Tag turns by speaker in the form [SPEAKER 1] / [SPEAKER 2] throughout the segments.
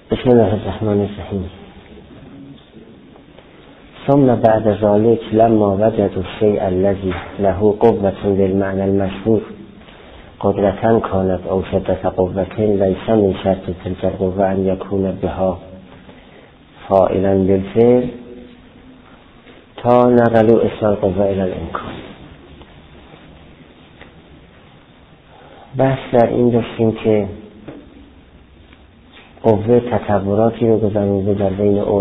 [SPEAKER 1] بسم الله الرحمن الرحیم. ثم بعد ذلك لما وجدوا الشيء الذي له قوة بالمعنى المشهور قدرة كانت أو شدة قوة ليس من شرط تلك القوة أن يكون بها فاعلا بالفعل تا نقلوا اسم القوة إلى الإمكان. بحث در این داشتیم که قوه تطوراتی رو گذارنده در بین عرف.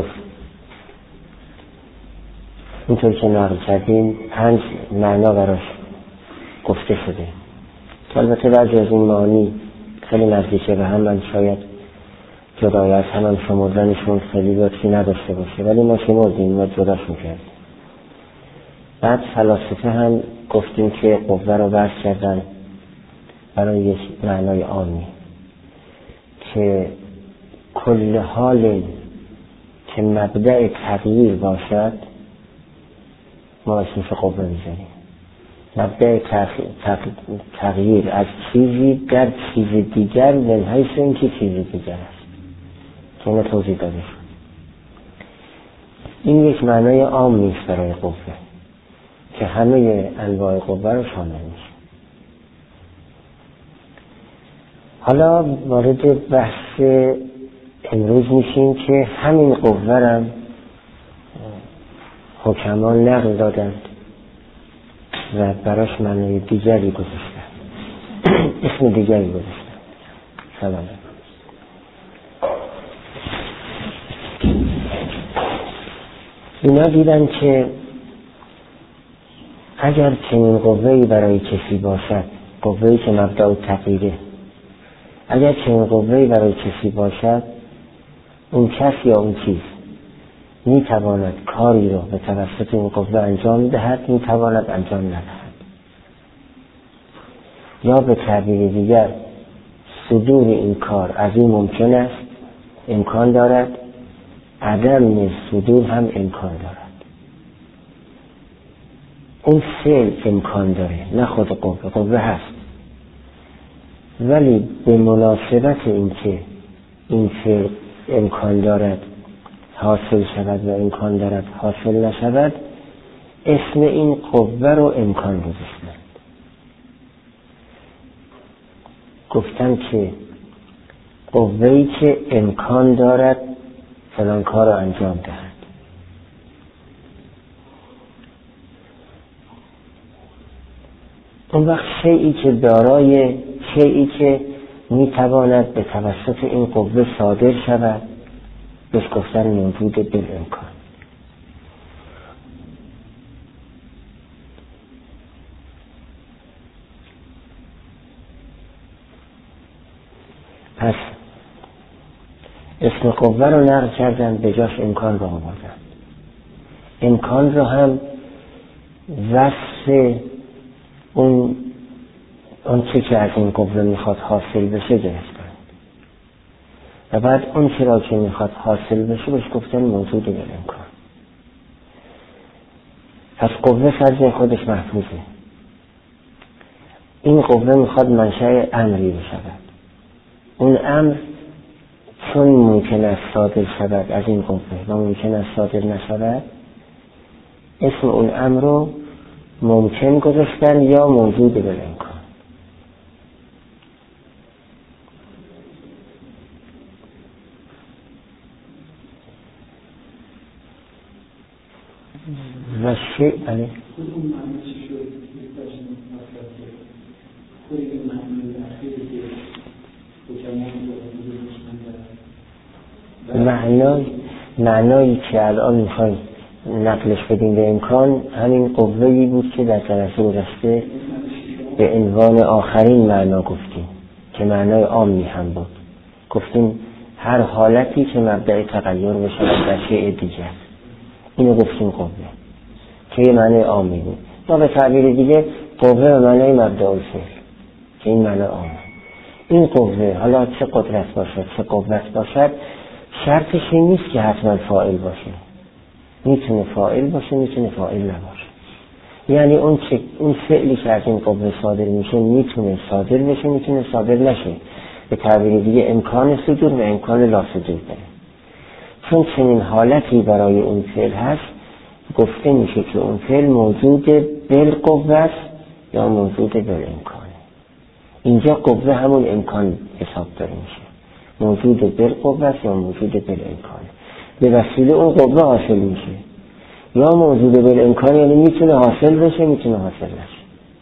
[SPEAKER 1] اینطور که نقل کردیم 5 معنا براش گفته شده که البته بعضی از این معانی خیلی نزدیکه به هم، من شاید جدای از هم شمردنشون خیلی لطفی نداشته باشه، ولی ما شمردیم و جداش میکردیم. بعد فلاسفه هم گفتیم که قوه رو بحث کردن برای یک معنای عامی که کل حال که مبدأ تغییر باشد ما اسمش قوه میذاریم. مبدأ تغییر از چیزی در چیز دیگر من حیث اینکه چیز دیگر است که اینو توضیح داده شد. این یک معنای عام نیست برای قوه که همه انواع قوه رو شامل میشه. حالا وارد بحث امروز میشیم که همین قوه رو حکمان نقل دادند و براش معنای دیگری گذاشتند، اسم دیگری گذاشتند. سلام. اینا دیدن که اگر چنین قوه‌ای برای کسی باشد، قوه‌ای که مبدأ تغییره، اگر چنین قوه‌ای برای کسی باشد، اون کس یا اون چیز میتواند کاری رو به توسط این قوه انجام دهد، میتواند انجام ندهد. یا به تعبیر دیگر صدور این کار از این ممکن است، امکان دارد، عدم صدور هم امکان دارد. اون فعل امکان داره، نه خود قوه. قوه هست ولی به مناسبت این که این فعل امکان دارد حاصل شود و امکان دارد حاصل نشود، اسم این قوه رو امکان گذاشتند. گفتن که قوه‌ای که امکان دارد فلان کار رو انجام دهد. اون وقت شیئی که دارای، شیئی که میتواند به توسط این قوه صادر شود، بهش گفتن موجود بالامکان. پس اسم قوه رو نقل کردن، به جاش امکان رو آوردن. امکان رو هم وصف اون چه که از این قوه میخواد حاصل بشه گرفتن و بعد اون چه را که میخواد حاصل بشه بهش گفتن موجود بالامکان. پس قوه فرض خودش محفوظه. این قوه میخواد منشأ امری بشود. اون امر چون ممکن است صادر شود از این قوه و ممکن است صادر نشود، اسم اون امر رو ممکن گذاشتن یا موجود بالامکان. و شیء علیه معنایی که الان میخوایم نقلش بدیم به امکان همین قوه‌ای بود که در جلسه گذشته به عنوان آخرین معنا گفتیم که معنای عامی هم بود. گفتیم هر حالتی که مبدأ تغییر بشود در شیء دیگر، اینو گفتیم قوه که یه معنای عامی بود. یا به تعبیر دیگه قوه به معنای مبدأ الفعل که این معنای عامی. این قوه حالا چه قدرت باشد چه قوت باشد، شرطش این نیست که حتما فاعل باشه. میتونه فاعل باشه، میتونه فاعل نباشه. یعنی اون فعلی که از این قوه صادر میشه میتونه صادر بشه، میتونه صادر نشه. به تعبیر دیگه امکان صدور و امکان لا صدور داره. چون چنین حالتی برای اون فعل هست، گفته میشه که اون فعل موجود بالقوه است یا موجود بالامکانه. اینجا قوه همون امکان حساب داره میشه، موجود بالقوه است یا موجود بالامکانه. به وسیله اون قوه حاصل میشه، یا موجود بالامکانه یعنی میتونه حاصل بشه میتونه حاصل نشه.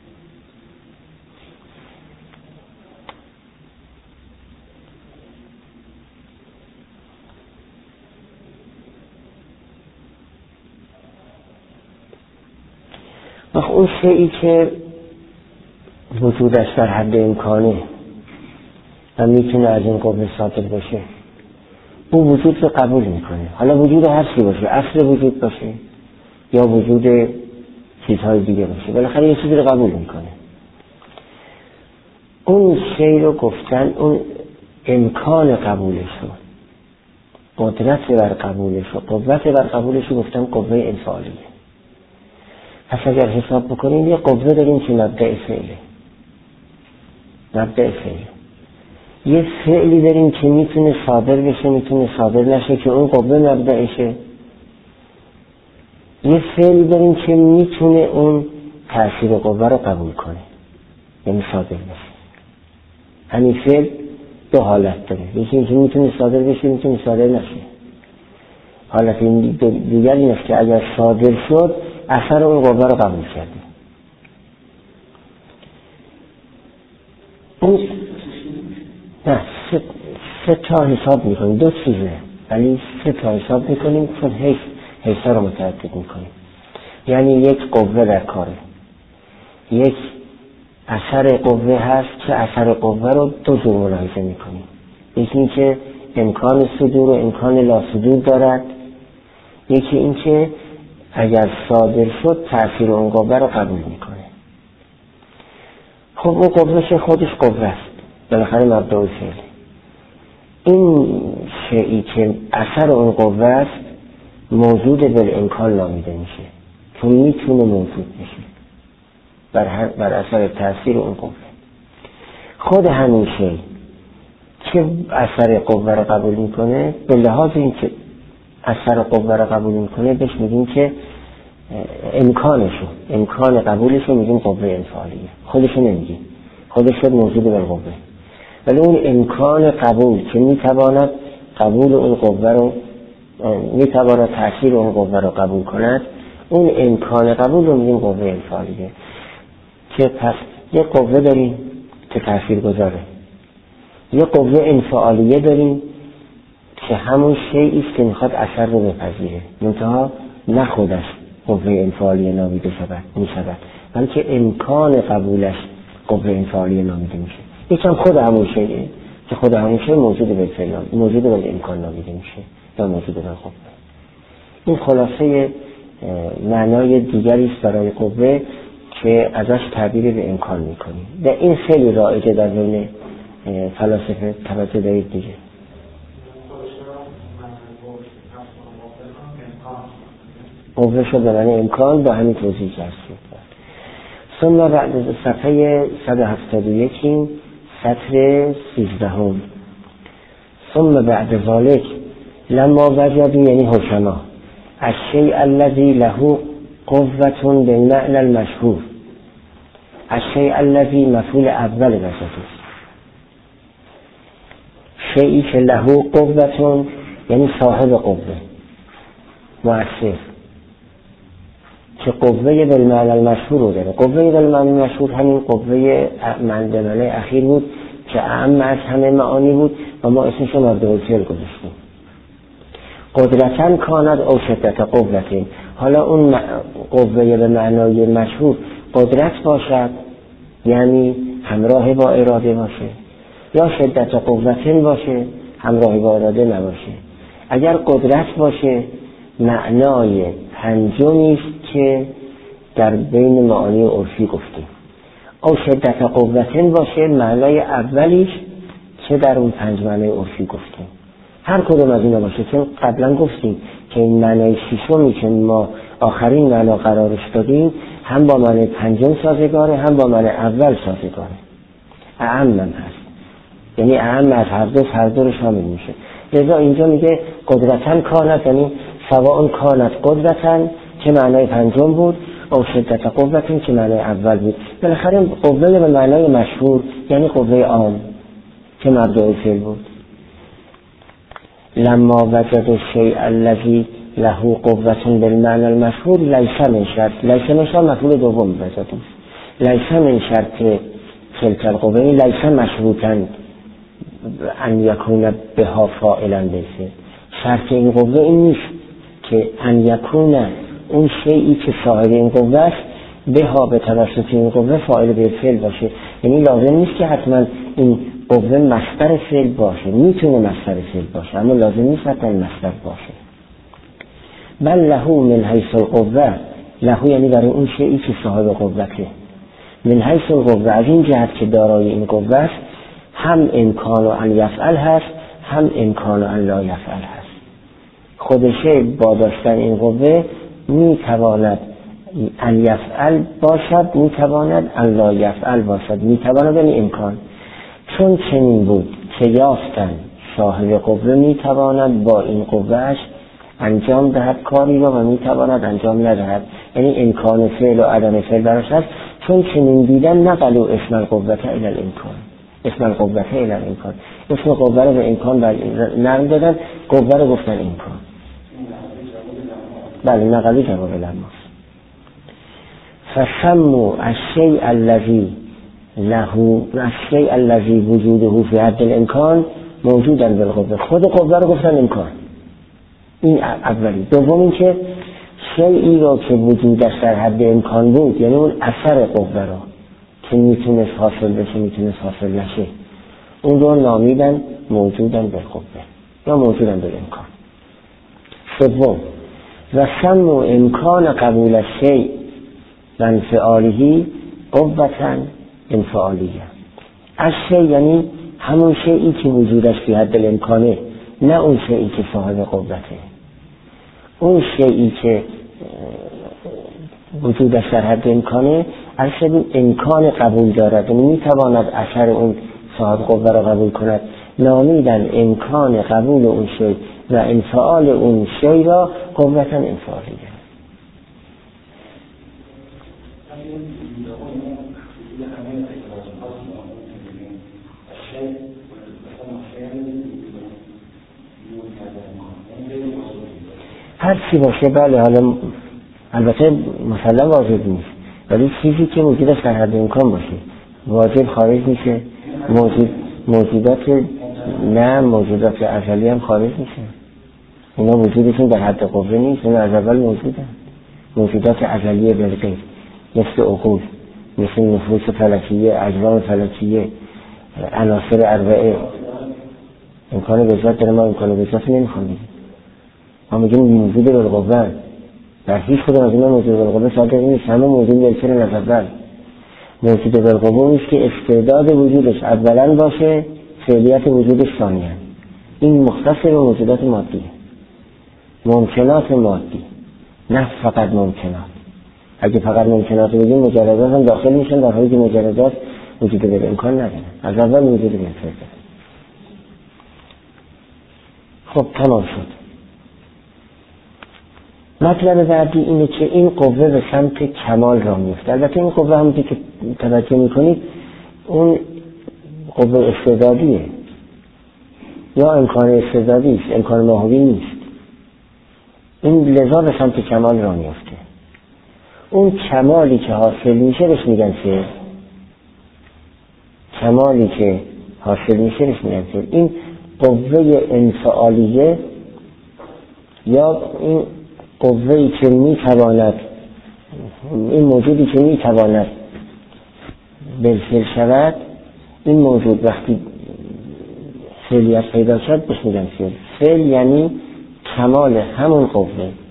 [SPEAKER 1] اون شیئی که وجودش در حد امکانه و میتونه از این قوه صادر بشه، اون وجود رو قبول میکنه. حالا وجود هر چی باشه، اصل وجود باشه یا وجود چیزهای دیگه باشه، بالاخره یه چیزی رو قبول میکنه. اون شیء رو گفتن اون امکان قبولش رو، قدرت بر قبولش رو، قوت بر قبولش رو گفتن قوه انفعالیه. پس اگر حساب بکنیم یه قوه داریم که مبدأ فعله، مبدأ فعله. یه فعلی داریم که میتونه صادر بشه میتونه صادر نشه که اون قوه مبدأشه. یه فعلی داریم که میتونه اون تأثیر قوه رو قبول کنه یعنی صادر بشه. همین فعل دو حالت داره، یکی اینکه میتونه صادر بشه میتونه صادر نشه. حالت دیگر این است که اگر صادر شد اثر اون قوه رو قبول کردیم. اون نه سه تا حساب میکنیم، دو چیزه ولی سه تا حساب میکنیم چون حیثا رو متعدد میکنیم. یعنی یک قوه در کاره، یک اثر قوه هست که اثر قوه رو دو جور ملاحظه میکنیم. یکی این که امکان صدور و امکان لا صدور دارد، یکی این که اگر صادر شد تأثیر اون قوه رو قبول میکنه. خب اون قوه خودش قوه است، بالاخره مبدأ فعل. این شیئی که اثر اون قوه است موجود بالامکان نامیده میشه چون میتونه موجود بشه بر اثر تأثیر اون قوه. خود همین شیء که اثر قوه رو قبول میکنه، به لحاظ این که اثر قوه رو قبول میکنه بهش میگیم که امکان قبولشو میگیم قوه انفعالیه. خودشو نمیگیم، خودش شد موجود بالقوه، ولی اون امکان قبول که میتواند قبول اون قوه رو میتواند تأثیر اون قوه رو قبول کند، اون امکان قبول رو میگیم قوه انفعالیه. که پس یه قوه داریم که تأثیر گذاره، یه قوه انفعالیه داریم که همون شیئی است که میخواد اثر رو بپذیره، منتها نه خودش قوه انفعالیه نامیده میشود بلکه امکان قبولش قوه انفعالیه نامیده میشه. یکم خود همون شیئه که خود همون شیء موجود بالفعل موجود بالامکان نامیده میشه یا موجود بالقوه. این خلاصه معنای دیگری است برای قوه که ازش تعبیر به امکان میکنیم و این خیلی رایجه در بین فلاسفه. توجه دارید دیگه. قوه شد به معنی امکان با همین توضیح کرد. ثم بعد صفحه 171 سطر 13 ثم بعد ذلك لما وجدوا یعنی حکما الشیء الذی له قوة بالمعنى المشهور، الشیء الذی مفعول اول وجدوا، شیئی که له قوة یعنی صاحب قوه مؤثر که قوه بالمعنى المشهور رو داره. قوه بالمعنى المشهور همین قوه معنی اخیر بود که اعم از همه معانی بود و ما اسمش رو مبدأ فعل گذاشتیم. قدرتاً کاند او شدت قوتین، حالا اون قوه به معنای مشهور قدرت باشد یعنی همراه با اراده باشه، یا شدت قوتین باشه همراه با اراده نباشه. اگر قدرت باشه معنای پنجمی است که در بین معانی عرفی گفتیم. او شدت قوتین باشه معنای اولیش که در اون 5 معنای عرفی گفتیم. هر کدوم از اینا باشه، چون قبلا گفتیم که این معنای ششمی که ما آخرین معنا قرارش دادیم هم با معنای 5 سازگاره هم با معنای اول سازگاره، اعمم هست. یعنی اهم از هر دو رو شامل میشه. لذا اینجا میگه قدرتن کانت، یعنی سواء کانت قدرتن که معنای پنجم بود، او شدت قوتن که معنای اول بود. بالاخره قوه به معنای مشهور یعنی قوه عام که مبدأ فعل بود. لما وجد الشیء الذی له قوة بالمعنى المشهور لیس من شرط، لیس من شرط مفعول دوم بذاتیم، لیس من شرط تلك القوة، لیس مشروطا ان یکون بها فاعلا بالفعل. شرط این قوه این نیست که ان یکون اون شیئی که صاحب این قوه است بها به توسط این قوه فاعل بالفعل باشه. یعنی لازم نیست که حتما این قوه مصدر فعل باشه، میتونه مصدر فعل باشه اما لازم نیست حتما مصدر باشه. بل له من حیث القوه، له یعنی برای اون شیئی که صاحب قوته، من حیث القوه از این جهت که دارای این قوه است، هم امکان ان یفعل هست هم امکان ان لا یفعل هست. خودشه با داشتن این قوه میتواند ان یفعل باشد، میتواند ان لا یفعل باشد، میتواند یعنی امکان. چون چنین بود که یافتن صاحب قوه میتواند با این قوهش انجام دهد کاری را و میتواند انجام ندهد، یعنی امکان فعل و عدم فعل براش هست. چون چنین دیدن نقلوا اسم القوه الی الامکان، اسم القوه الی الامکان، اسم قوه رو به امکان نقل دادن، قوه رو گفتن امکان. بله نقلی جواب لما. فسموا الشیء الذی له، الشیء الذی وجوده فی حد الامکان موجودا بالقوه، خود قوه رو گفتن امکان. این اولی. دوم این که شیئی را که وجودش در حد امکان بود، یعنی اون اثر قوه را که میتونست حاصل بشه میتونست حاصل نشه، اون رو نامیدن موجودن بالقوه یا موجودن بالامکان. سوم و سموا امکان قبول الشیء و انفعاله قوة انفعالیه. الشیء یعنی همون شیئی که وجودش فی حد الامکانه، نه اون شیئی که صاحب قوته. اون شیئی که وجودش در حد امکانه اصلا امکان قبول دارد، یعنی میتواند اثر اون صاحب قوه را قبول کند، نامیدن امکان قبول اون شی و انفعال اون شی را قوتا انفعالیه. هر چی باشه بله، حالا البته مسلم واجب نیست، ولی چیزی که موجودش در حد امکان باشه واجب خارج میشه. موجودات نه موجودات ازلی هم خارج میشه، اینا وجودشون در حد قوه نیست، اینا از اول موجودن. موجودات ازلیه بالغیب مثل عقول، مثل نفوس فلکیه، اجرام فلکیه، عناصر اربعه امکان وجود داره، ما امکان وجود نمیخوام بگیم، ما میگیم موجود بالقوه. در هیچ کدوم از اینا موجود بالقوه صادق نیست، همه موجود بالفعل از اول. موجود بالقوه نیست که استعداد وجودش اولا باشه، فعلیت وجودش ثانیاً. این مختص به موجودات مادیه، ممکنات مادی، نه فقط ممکنات. اگه فقط ممکنات بگیم مجردات هم داخل میشن، در حالی که مجردات وجود بالامکان ندارن، از اول وجود بالفعل. خب تمام شد. مطلب بعدی اینه که این قوه به سمت کمال را میفته. البته این قوه همونطور که توجه میکنید اون قوه استعدادیه یا امکان استعدادی است، امکان ماهوی نیست. این لذا به سمت کمال را میفته. اون کمالی که حاصل میشه بهش میگن فعل. کمالی که حاصل میشه بهش میگن فعل. این قوه انفعالیه یا این قوه‌ای که میتواند، این موجودی که میتواند بالفعل شود، این موجود وقتی فعلیت پیدا شد بهش میگن فعل. فعل یعنی کمال همون قوه.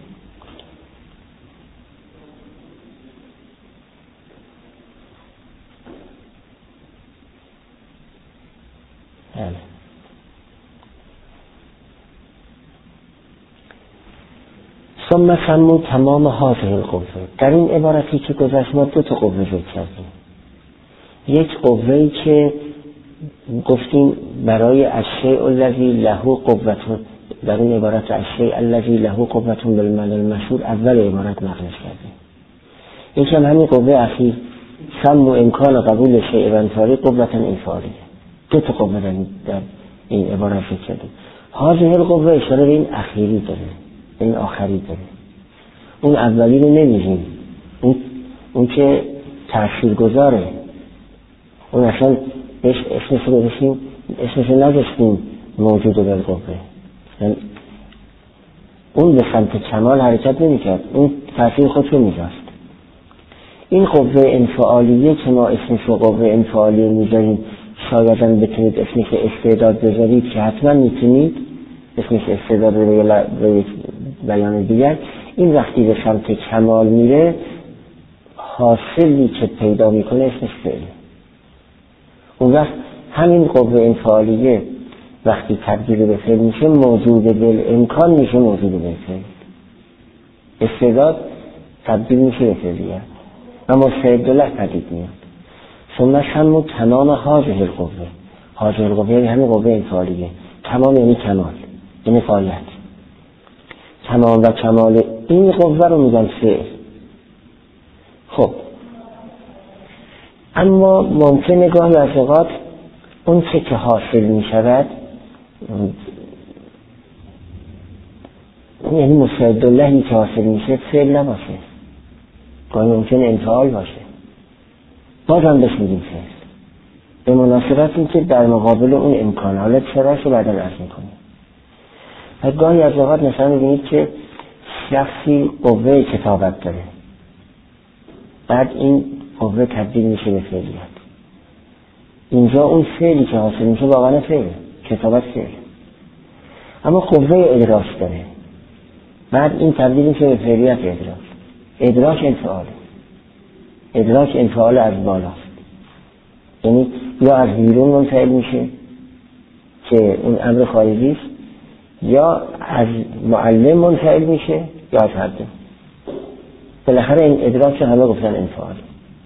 [SPEAKER 1] ثم سموا تمام هذه القوه. در این عبارتی که گذشت ما دو تا قوه ذکر کردیم. یک قوه‌ای که گفتیم برای الشیء الذی له قوة، در این عبارت الشیء الذی له قوة بالمعنی المشهور اول عبارت نقل کرده. یکم همین قوه اخیر سم و امکان قبول شیء و انکاری قوة انفعالیه. دو تا قوه در این عبارت ذکر کرده. هذه القوه اشاره به این اخیری داره، این آخری داره. اون اولی رو نمیگیم، اون که تاثیرگذاره، اون اصلا اسمش رو بشیم، اسمش رو نگشتیم موجود بالقوه، اون به سمت کمال حرکت نمیکرد، اون تاثیر خودش رو میذاشت. این قوه انفعالیه که ما اسمش رو قوه انفعالیه میذاریم، شاید هم بتونید اسمش استعداد بذارید که حتما میتونید اسمش استعداد به بیان دیگر. این وقتی به سمت کمال میره حاصلی که پیدا میکنه اسمش فعله. اون وقت همین قوه انفعالیه وقتی تبدیل به فعل میشه موجود بالامکان میشه موجود بالفعل. استعداد تبدیل میشه به فعلیت و مستعد له پدید میاد. ثم سموا تمام هذه القوه. هذه القوه یعنی همین قوه انفعالیه. تمام یعنی کمال، یعنی فعالیت. تمام و کمال این قوه رو میگن فعل. خب اما ممکنه گاهی از اوقات اون چه که حاصل میشود یعنی مستعد لهی که حاصل میشه فعل نباشه، گاهی ممکنه انفعال باشه، بازم بهش میگیم فعل به مناسبت این که در مقابل اون امکان. حالا چراش رو بعدا عرض میکنیم. و گاهی از اوقات مثلا میبینید که شخصی قوه کتابت داره، بعد این قوه تبدیل میشه به فعلیت. اینجا اون فعلی که حاصل میشه واقعا فعل، کتابت فعل، اما قوه ادراک داره، بعد این تبدیل میشه به فعلیت ادراک. ادراک انفعاله، ادراک انفعال از بالاست، یعنی یا از بیرون منفعل میشه که اون امر خارجی است، یا از معلم منفعل میشه یا از حد. بالاخره این ادراک همه گفتن انفعال.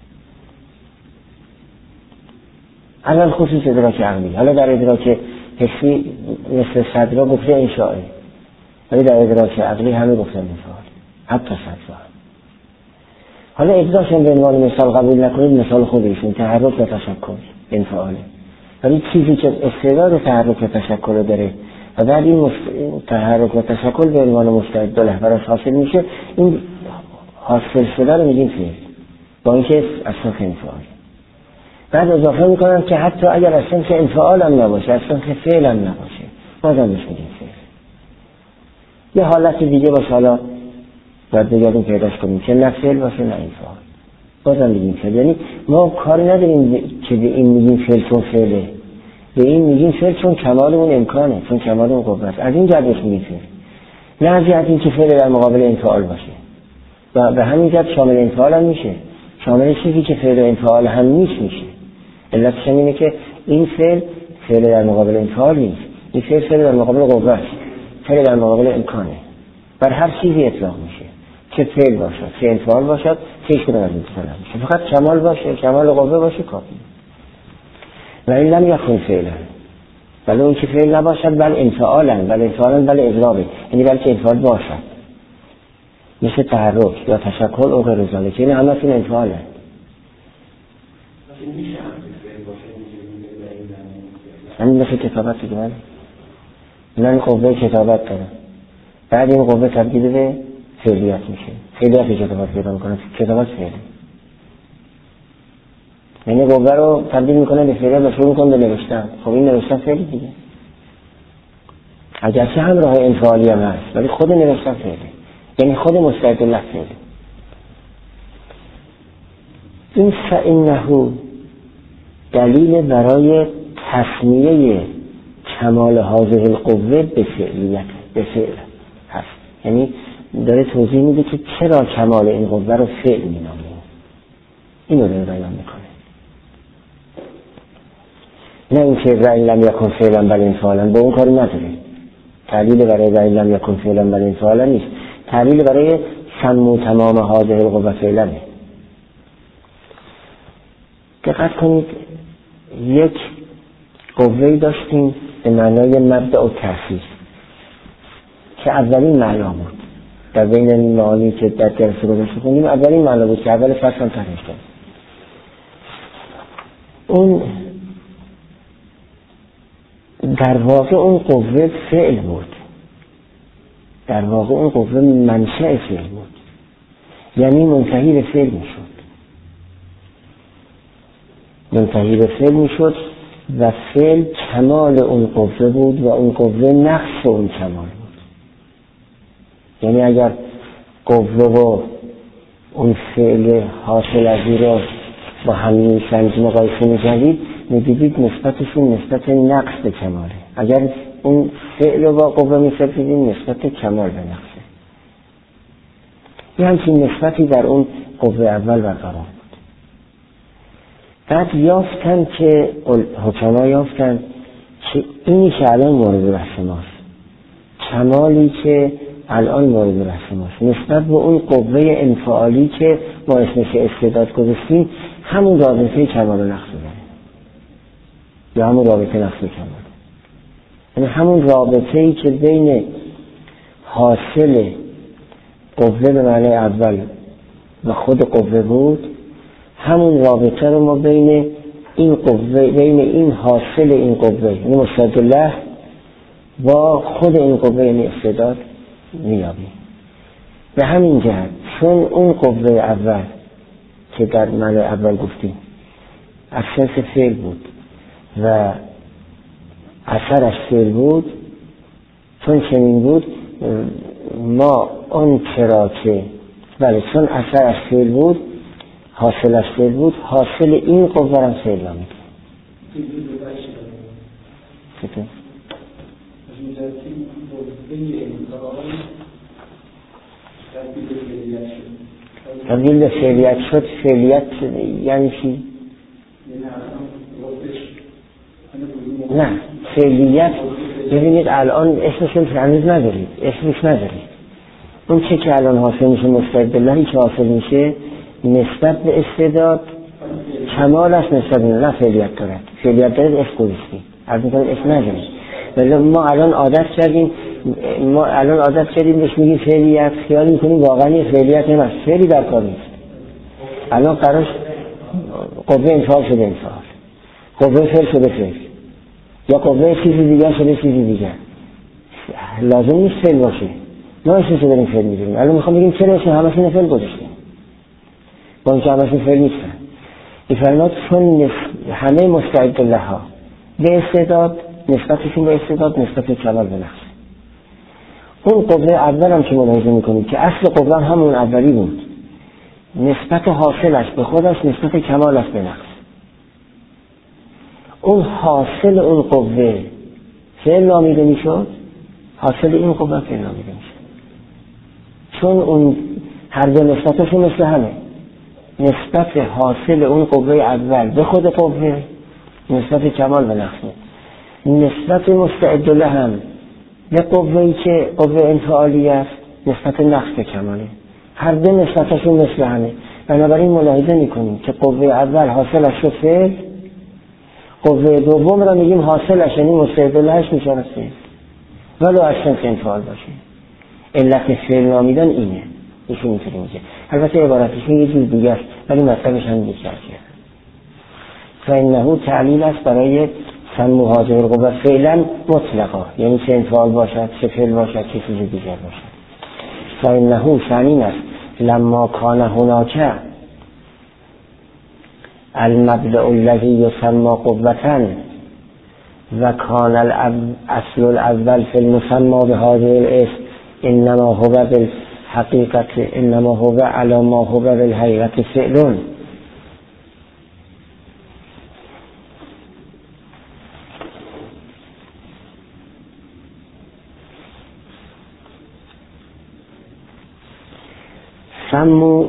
[SPEAKER 1] اول خصوص ادراک عقلی. حالا در ادراک حسی مثل صدرا گفته انشاءه، ولی در ادراک عقلی همه گفتن انفعال، حتی صدرا. حالا ادراک هم به عنوان مثال قبول نکنید، مثال خودشون تحرک و تشکل انفعاله، ولی چیزی که استعداد تحرک و تشکل داره و بعد این تحرک و تشکل به عنوان مستعد له براش حاصل میشه، این حاصل شده رو میگیم فعل، با اینکه اصلا انفعال. بعد اضافه میکنن که حتی اگر اصلا که انفعال هم نباشه، اصلا که فعل هم نباشه، بازم بهش میگیم فعل. یه حالت دیگه باشه، حالا باید بگردیم پیداش کنیم که نه فعل باشه نه انفعال، بازم میگیم فعل. یعنی ما کاری نداریم که به این میگیم فعل چون فعله، به این میگیم فعل چون کمال اون امکانه، چون کمال اون قوت. از این جهت میگیم فعل، نه از جهت این که فعل در مقابل انفعال باشه. و به همین جهت شامل انفعال هم میشه، شامل چیزی که فعل و انفعال هم نیست میشه. علتش اینه که این فعل در مقابل انفعال نیست، این فعل در مقابل قوت، فعل در مقابل امکانه. بر هر چیزی اطلاق میشه، چه فعل باشد چه انفعال باشد، هیچ کدوم از این چیزا نمیشه. فقط کمال باشه، کمال قوه باشه کافی. و این لم یکن فعلا، ولی اون که فعل نباشد بل انفعالا، بل انفعالا بل اضرابه، یعنی بلکه انفعال باشد، مثل تحرک یا تشکل او غیر ذالک، یعنی همه تون انفعاله. همین مثل کتابت دیگه، من قوه کتابت دارم، بعد این قوه تبدیل به فعلیت میشه، فعلیت کتابت پیدا میکنه، کتابت فعلی، یعنی قوه رو تبدیل میکنه به فعلیت و شروع میکنه به نوشتن. خب این نوشتن فعلی دیگه، اگرچه هم راه انفعالی هم هست ولی خود نوشتن فعلی، یعنی خود مستعد له فعلی. این فإنه دلیل برای تسمیه کمال هذه القوه به فعلیت، به فعل هست. یعنی داره توضیح میده که چرا کمال این قوه رو فعل مینامیم، اینو داره بیان میکنه. نه اینکه رأی لم یکن فعلا بل انفعالا، به اون کاری نداره. تعلیل برای رأی لم یکن فعلا بل انفعالا نیست، تعلیل برای سموا تمام هذه القوه فعلنه. دقت کنید، یک قوه‌ای داشتیم به معنای مبدأ و تأسیس که اولین معنا بود. در بین این معانی که در درس گذشته خوندیم اولین معنا بود که اول فصل هم تعریف کرد. اون در واقع اون قوه فعل بود، در واقع اون قوه منشأ فعل بود، یعنی منتهی به فعل میشد، منتهی به فعل میشد و فعل کمال اون قوه بود و اون قوه نقص اون کمال بود. یعنی اگر قوه و اون فعل حاصل از این را با همین سنج مقایسه می‌کردید می‌دیدید نسبتشون نسبت نقص به کماله. اگر اون فعل رو با قوه می‌سنجیدید نسبت کمال به نقصه. یه همچین نسبتی در اون قوه اول برقرار بود. بعد یافتن که حکما یافتن که اینی که الان مورد بحث ماست، کمالی که الان مورد بحث ماست نسبت به اون قوه انفعالی که ما اسمش استعداد گذاشتیم، همون رابطه کمال و نقص داره، یا همون رابطه نقص و کمال، یعنی همون رابطه ای که بین حاصل قوه به معنی اول و خود قوه بود، همون رابطه رو ما بین این قوه، بین این حاصل این قوه یعنی مستعد الله و خود این قوه یعنی استعداد میابیم. به همین جهت چون اون قوه اول که در معنی اول گفتیم از جنس فعل بود و اثرش فعل بود، چون چنین بود ما اون چرا که بله چون اثرش فعل بود حاصلش فعل بود، حاصل این قوه را فعل نامید. تبدیل به فعلیت شد. فعلیت یعنی چی؟ نه، فعلیت ببینید الان اسمشون هنوز ندارید، اسمش ندارید. اون چه که الان حاصل میشه مستعد اللهی که حاصل میشه نسبت به استعداد کمال است، نسبت به نه فعلیت دارد. فعلیت دارد اسم گذاشتیم، از این کنید اسم ندارید. ولی ما الان عادت کردیم بهش میگیم فعلیت، خیال میکنیم واقعا فعلیت نمست، فعلی در کار نیست. الان قرارش قوه انفعال شده انفعال، قوه فعل شده فعل، یا قوه چیزی دیگر شده چیزی دیگر. لازم نیست فعل باشه، ما اسمش رو داریم فعل میدونیم. الان میخوام بگیم چرا اسم همشون فعل گذاشتیم با اینکه همشون فعل نیستن. این فرمات چون همه مستعد الله ها به استعداد نسبتشون به استعداد نسبت به کمال به نقص. اون قوه اول هم که ملاحظه میکنید که اصل قوه همون اولی بود، نسبت حاصلش به خودش نسبت کمالش به نقص. اون حاصل اون قوه فعل نامیده میشد، حاصل این قوه فعل نامیده میشد، چون اون هر دو نسبتشون مثل همه. نسبت حاصل اون قوه اول به خود قوه نسبت کمال به نقص. نسبت مستعد له هم به قوه‌ای که قوه انفعالی است نسبت نقص به کماله. هر دو نسبتشون مثل همه. بنابراین ملاحظه میکنیم که قوه اول حاصلش شد فعل، قوه دوم را میگیم حاصلش یعنی مستعد لهش میشه فعل ولو از جنس انفعال باشه. علت فعل نامیدن اینه، ایشون اینطوری میگه. البته عبارتشون یه جور دیگه است ولی مطلبش هم یکی است. فإنه تعلیل است برای سمو هذه القوة فعلا مطلقا، یعنی چه انفعال باشد چه فعل باشد چه چیز دیگر باشد. فإنه شأن است لما کان هناک المبدأ الذي يسمى قوة و کان الاصل الاول في المسمى بهذه الاسم انما هو بالحقیقت انما هو على ما هو بالحقیقت فعل. سمو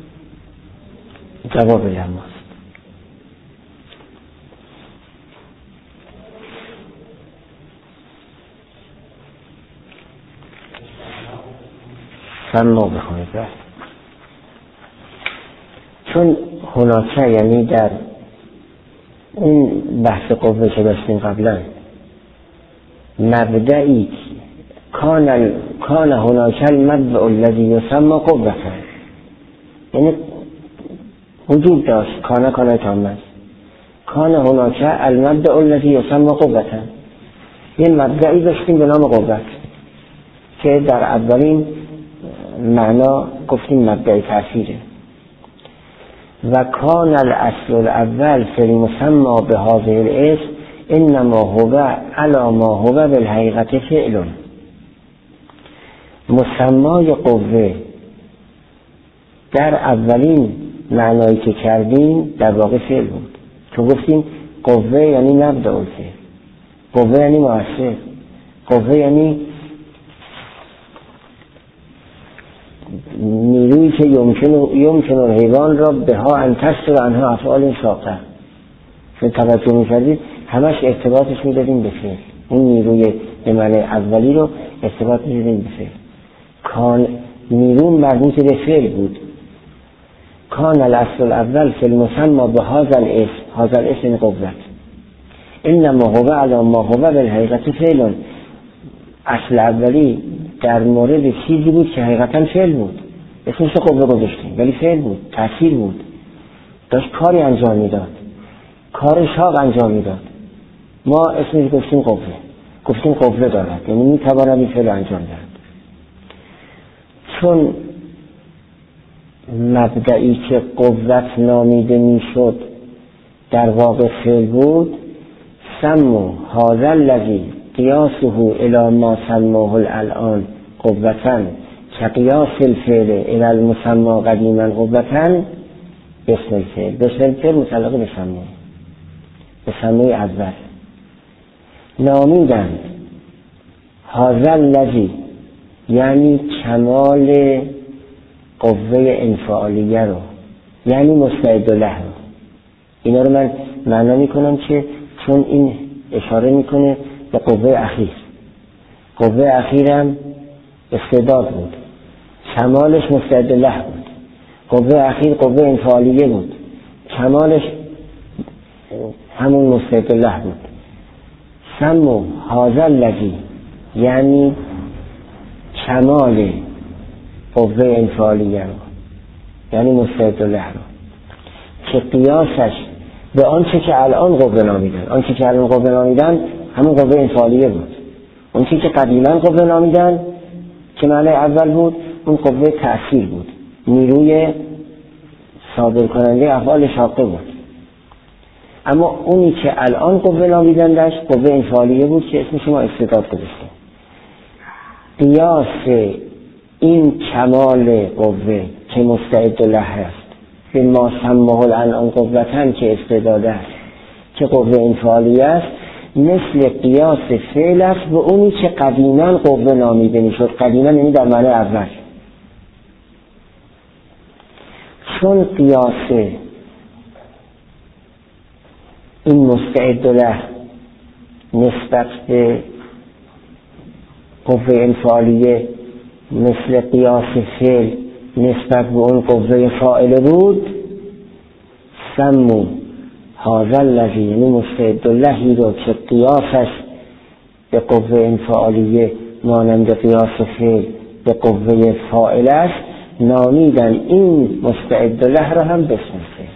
[SPEAKER 1] جواب لماست. سمو بخونید چون هناکه یعنی در اون بحث قوه که داشتیم قبلا، مبدئی کان هناک المبدأ الذی یسمى قوة، یعنی وجود داشت، کان تام است، کان هناک المبدأ الذی یسمى قوة، یه مبدئی داشتیم به نام قوت که در اولین معنا گفتیم مبدأ تأثیره. و کان الاصل الاول فی المسمى بهذه الاسم انما هو علی ما هو بالحقیقت فعل. مسمای قوه در اولین معنایی که کردیم در واقع فعل بود، چون گفتیم قوه یعنی مبدأ الفعل، قوه یعنی مؤثر، قوه یعنی نیرویی که یمکن الحیوان را به ها انتشت و انها افعال ساقه. چون توجه می‌کردید همش ارتباطش می‌دادیم به فعل، اون نیروی به معنی اولی رو ارتباط می‌دادیم به فعل. کان نیرو مربوط به فعل بود. کان الاصل الاول فی المسمى بهذا الاسم، هذا الاسم قوت، انما هو علی ما هو بالحقیقت فعل. اصل اولی در مورد چیزی بود که حقیقتا فعل بود، اسمش قوه گذاشتیم ولی فعل بود، تأثیر بود، داشت کاری انجام میداد، کار شاق انجام میداد. ما اسمش گفتیم قوه، گفتیم قوه دارد، یعنی میتواند این فعل انجام دهد. چون مبدئی که قوت نامیده میشد در واقع فعل بود، سمو هذا الذی قیاسه الی ما سماه الان قوة كقياس الفعل الى المسمى قدیما قوة اسم الفعل. اسم الفعل متعلق به سمای اول نامیدند هذا الذی، یعنی کمال قوه انفعالیه رو، یعنی مستعد له رو. اینا رو من معنا میکنم که چون این اشاره میکنه به قوه اخیر. قوه اخیرم استعداد بود، کمالش مستعد له بود. قوه اخیر قوه انفعالیه بود، کمالش همون مستعد له بود. سمو هذا الذی، یعنی کمال قوه انفعالیه رو، یعنی مستعد له رو، که قیاسش به آنچه که الان قوه نامیدن. آنچه که الان قوه نامیدن همون قوه انفعالیه بود. آنچه که قدیما قوه نامیدن که معنی اول بود، اون قوه تأثیر بود، نیروی صادر کننده افعال شاقه بود. اما اونی که الان قوه نامیدندش قوه انفعالیه بود که اسمش ما استعداد گذاشتیم. قیاس این کمال قوه که مستعد له است به ما سماه الان قوتن که استعداد است که قوه انفعالیه است، مثل قیاس فعل است به اونی که قدیما قوه نامیده میشد. قدیما یعنی در معنی اول. چون قیاس این مستعد له نسبت به قوه انفعالیه مثل قیاس فعل نسبت به اون قوه فاعله بود، سمو هذا الذی، یعنی مستعد لهی رو که قیاسش به قوه انفعالیه مانند قیاس فعل به قوه فاعل است، نامیدن این مستعد له را هم به اسم فعل.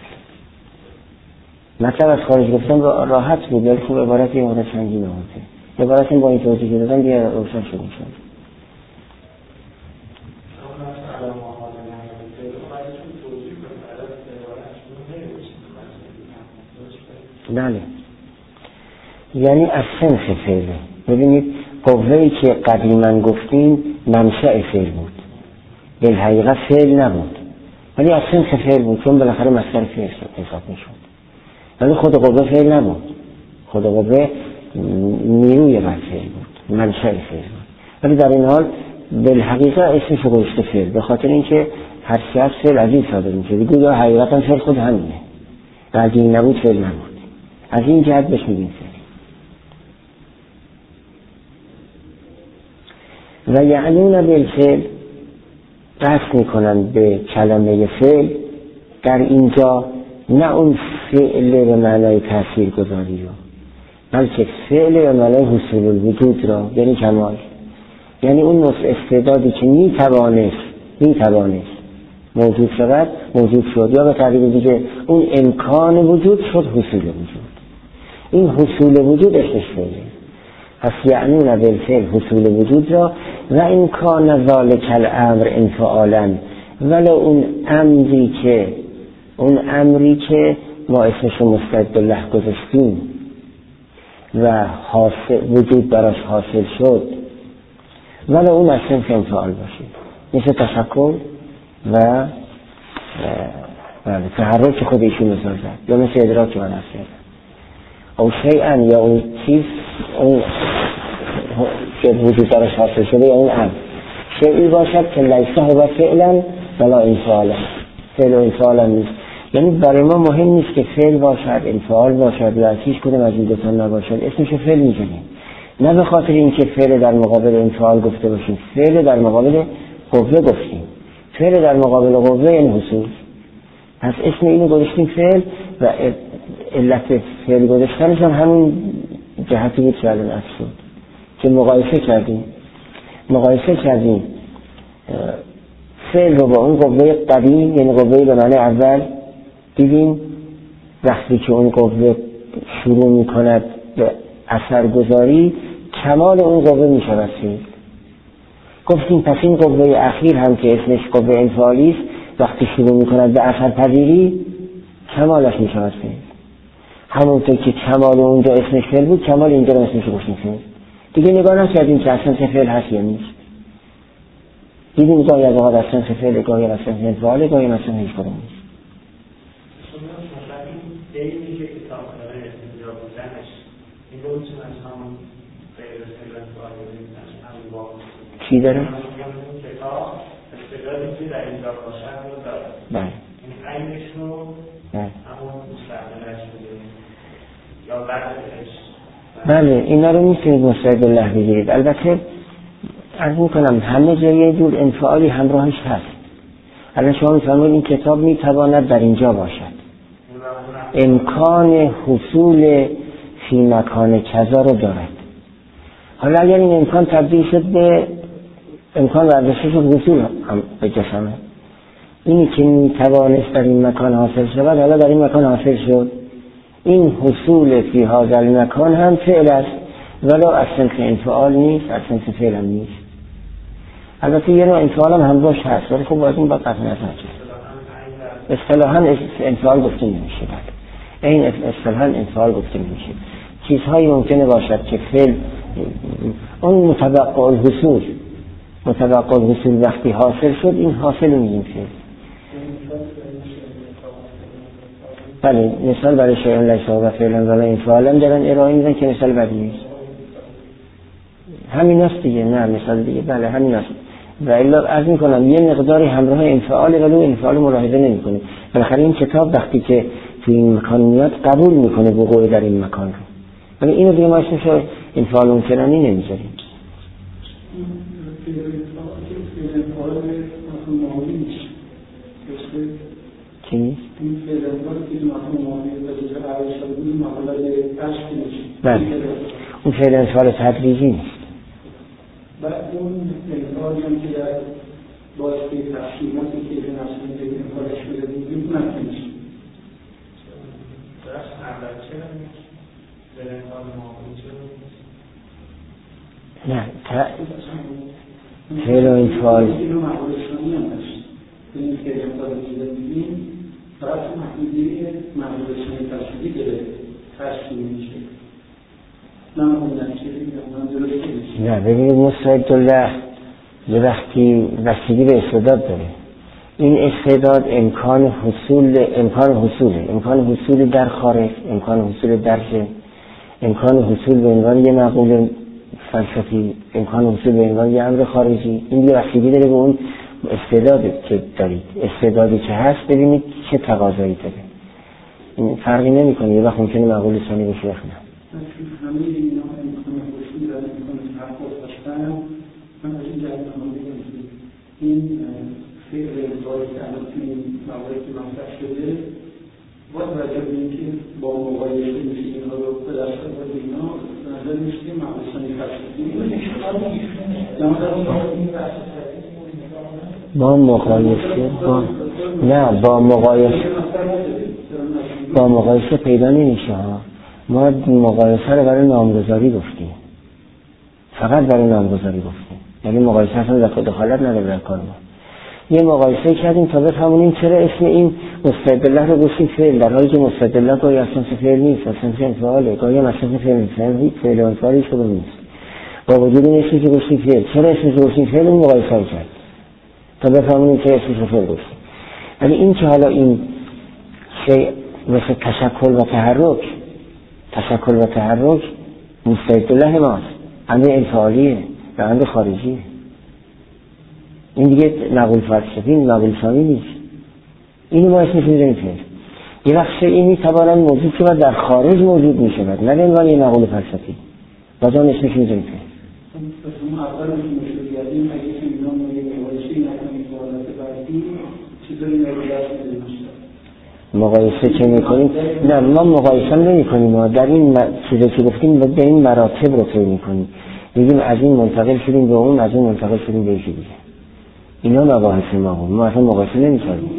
[SPEAKER 1] مطلب از خارج گفتم راحت بود، ولی خوب عبارتی مورد سنگین آورده. عبارتی با این توضیح که دادم دیگه روشن شده شد. بله، یعنی از سنخ فعله. ببینید قوه‌ای که قدیما گفتیم منشأ فعل بود، بالحقیقت فعل نبود ولی از سنخ فعل بود، چون بالاخره مصدر فعل حساب میشد. ولی خود قوه فعل نبود، خود قوه نیروی بر فعل بود، منشأ فعل بود. ولی در این حال بالحقیقت اسمش گذاشته فعل، به خاطر اینکه هر چی از فعل از این صادر میشه. گویا حقیقتا فعل خود همینه و اگه این نبود فعل نبود. از این جهت بهش میگیم فعل. و یعنون بالفعل، قصد میکنن به کلمه فعل در اینجا نه اون فعل به معنای تأثیر گذاری رو، بلکه فعل به معنای حصول الوجود را، یعنی کمال، یعنی اون استعدادی که میتوانست موجود شود موجود شد، یا به تعبیر دیگه اون امکان وجود شد حصول وجود. این حصول وجود اسمش فعله. پس یعنون بالفعل حصول وجود را و این کان ذالک الامر انفعالا، ولی اون امری که ما اسمش مستعدالله گذاشتیم و وجود براش حاصل شد، ولی اون اصلا انفعال باشه، مثل تفکر و تحرک خود ایشون مثال زد، یا مثل ادراک و نفسه او شیئا، یا اون چیز اون که وجود براش حاصل شده، یا اون امر شیئی باشد که لیسه هو فعلا ولا انفعالا، فعل و انفعالا نیست. یعنی برای ما مهم نیست که فعل باشد، انفعال باشد، یا هیچ کدوم از این دو تا نباشد، اسمش فعل می‌ذاریم. نه به خاطر اینکه فعل در مقابل انفعال گفته باشیم، فعل در مقابل قوه گفتیم. فعل در مقابل قوه یعنی حصول. پس اسم اینو گذاشتیم فعل، و علت فعل گذاشتنش هم همین جهتی بود که الان عرض شد، که مقایسه کردیم فعل رو با اون قوه قدیم، یعنی قوه به معنی اول، دیدیم وقتی که اون قوه شروع میکند به اثرگذاری، کمال اون قوه میشود فعل. گفتیم پس این قوه اخیر هم که اسمش قوه انفعالی است، وقتی شروع میکند به اثرپذیری، کمالش میشود فعل. همونطور که کمال اونجا اسمش فعل بود، کمال اینجا رو اسمش گفتیم فعل. دیگه نگاه نکردیم که اصلا فعل هست یا نیست. دیدیم گاهی از اوقات اصلا فعل، گاهی اصلا انفعال، گاهی اصلا هیچ کدوم نیست.
[SPEAKER 2] دیمی که کتاب داره اینجا بودنش این رو چون از همون غیر سلت باید همون واقع
[SPEAKER 1] چی داره؟
[SPEAKER 2] این کتاب استعدادی که در اینجا باشن رو داره.
[SPEAKER 1] بله.
[SPEAKER 2] این عینش رو همون مستعملش بوده یا بعدش.
[SPEAKER 1] بله اینا رو میتونید مستعدالله بگیرید. البته عرض میکنم همه جای دور انفعالی همراهش هست. الان شما میفرمایید این کتاب میتواند در اینجا باشد، امکان حصول فی مکان کذا رو دارد. حالا اگر این امکان تبدیل شد به امکان برداشته شد حصول هم به جسمه، اینی که میتوانست در این مکان حاصل شود حالا در این مکان حاصل شد، این حصول فی هذا المکان هم فعل است، ولی اصلا که انفعال نیست، اصلا که فعل هم نیست. البته یه نوع انفعال هم همراهش هست، ولی خب باید این باید قطع نظر کرد. اصطلاحاً انفعال گفته نمیشه. این اصطلاحاً انفعال گفته نمیشه. چیزهایی ممکنه باشد که فعل اون متوقع الحصول وقتی حاصل شد، این حاصل میگیم فعل. بله مثال برای شیء لیس هو فعلا ولا انفعالا دارن ارائه میدن که مثال بدی نیست. همین است دیگه. نه مثال دیگه. بله همین است. و الا عرض میکنم یه مقداری همراه انفعال، ولی انفعال ملاحظه نمیکنه. بالاخره این کتاب وقتی که تو این مکان میاد قبول میکنه وقوع در این مکان رو، ولی اینو دیگه ما اسمش انفعال اونچنانی نمیذاریم. چی نیست؟ بله اون فعل انفعال تدریجی نیست.
[SPEAKER 3] بعد اون انفعالی هم که در واسطه تفصیلاتی که به نفسه به انفعالش شده بودیم نکنیش
[SPEAKER 2] درست اول چرا نیست؟ به انفعال معاملی چرا
[SPEAKER 1] نیست؟ نه فعل و انفعال
[SPEAKER 3] این رو معاملشانی هم هست. این که انفعال دیده بودیم فقط محدودی معاملشانی تفصیلی داره تشکیل میشه.
[SPEAKER 1] نه ببینید مستعدالله یه وقتی وسیله به استعداد داره، این استعداد امکان حصول در خارج، امکان حصول درک، امکان حصول به عنوان یه معقول فلسفی، امکان حصول به عنوان یه امر خارجی، این یه وسیله داره به اون استعدادی که دارید. استعدادی که هست ببینید چه تقاضایی داره. این فرقی نمی‌کنه، یه وقت ممکنه معقول ثانی بشه وقت نه.
[SPEAKER 3] همه اینا امکان حصول و امکان تحقق داشتن من از این جهت بگم این فعل انفعالی که الان توی این مواردی که مطرح شده با توجه به اینکه با مقایسه میشه اینها رو به دست آورد اینا نظر میشه که مقایسانی فلسفی
[SPEAKER 1] با مقایسه پیدا نمیشه ها. ما مقایسه رو برای نامگذاری گفتیم، فقط برای نامگذاری گفتیم، یعنی مقایسه اصلا دخالت نداره در کار ما. یه مقایسه کردیم تا بفهمونیم چرا اسم این مستدله رو گفتیم فعل، در حالی که مستدله گاهی اصلا فعل نیست، اصلا فعله، گاهی هم اصلا فعل نیست، فعل و فعلی شده نیست. با وجود این اسمی که گفتیم فعل، چرا اسمی که گفتیم فعل اون مقایسه کرد تا بفهمونیم چرا اسمی که فعل گفتیم. ولی این که حالا این شیء مثل تشکل و تحرک مستدله ماست، امر انفعالیه و امر خارجیه. این دیگه نقول فلسفی، نقول ثانی نیست. اینو ما اسمش میذاریم فعل. یه وقت این میتواند موجود که در خارج موجود میشود، نه به عنوان یه نقول فلسفی، بازم اسمش میذاریم فعل.
[SPEAKER 3] اون اول مشروعیتی اگه اینا مقایسه نکنیم با حالت بعدی چطوری
[SPEAKER 1] مقایسه چه میکنیم؟ نه ما مقایسه نمیکنیم، ما در این چیزی که گفتیم به این مراتب رو طی میکنیم، میگیم از این منتقل شدیم به اون، از اون منتقل شدیم به یکی دیگه. اینا مباحث ما بود، ما اصلا مقایسه نمی‌کردیم.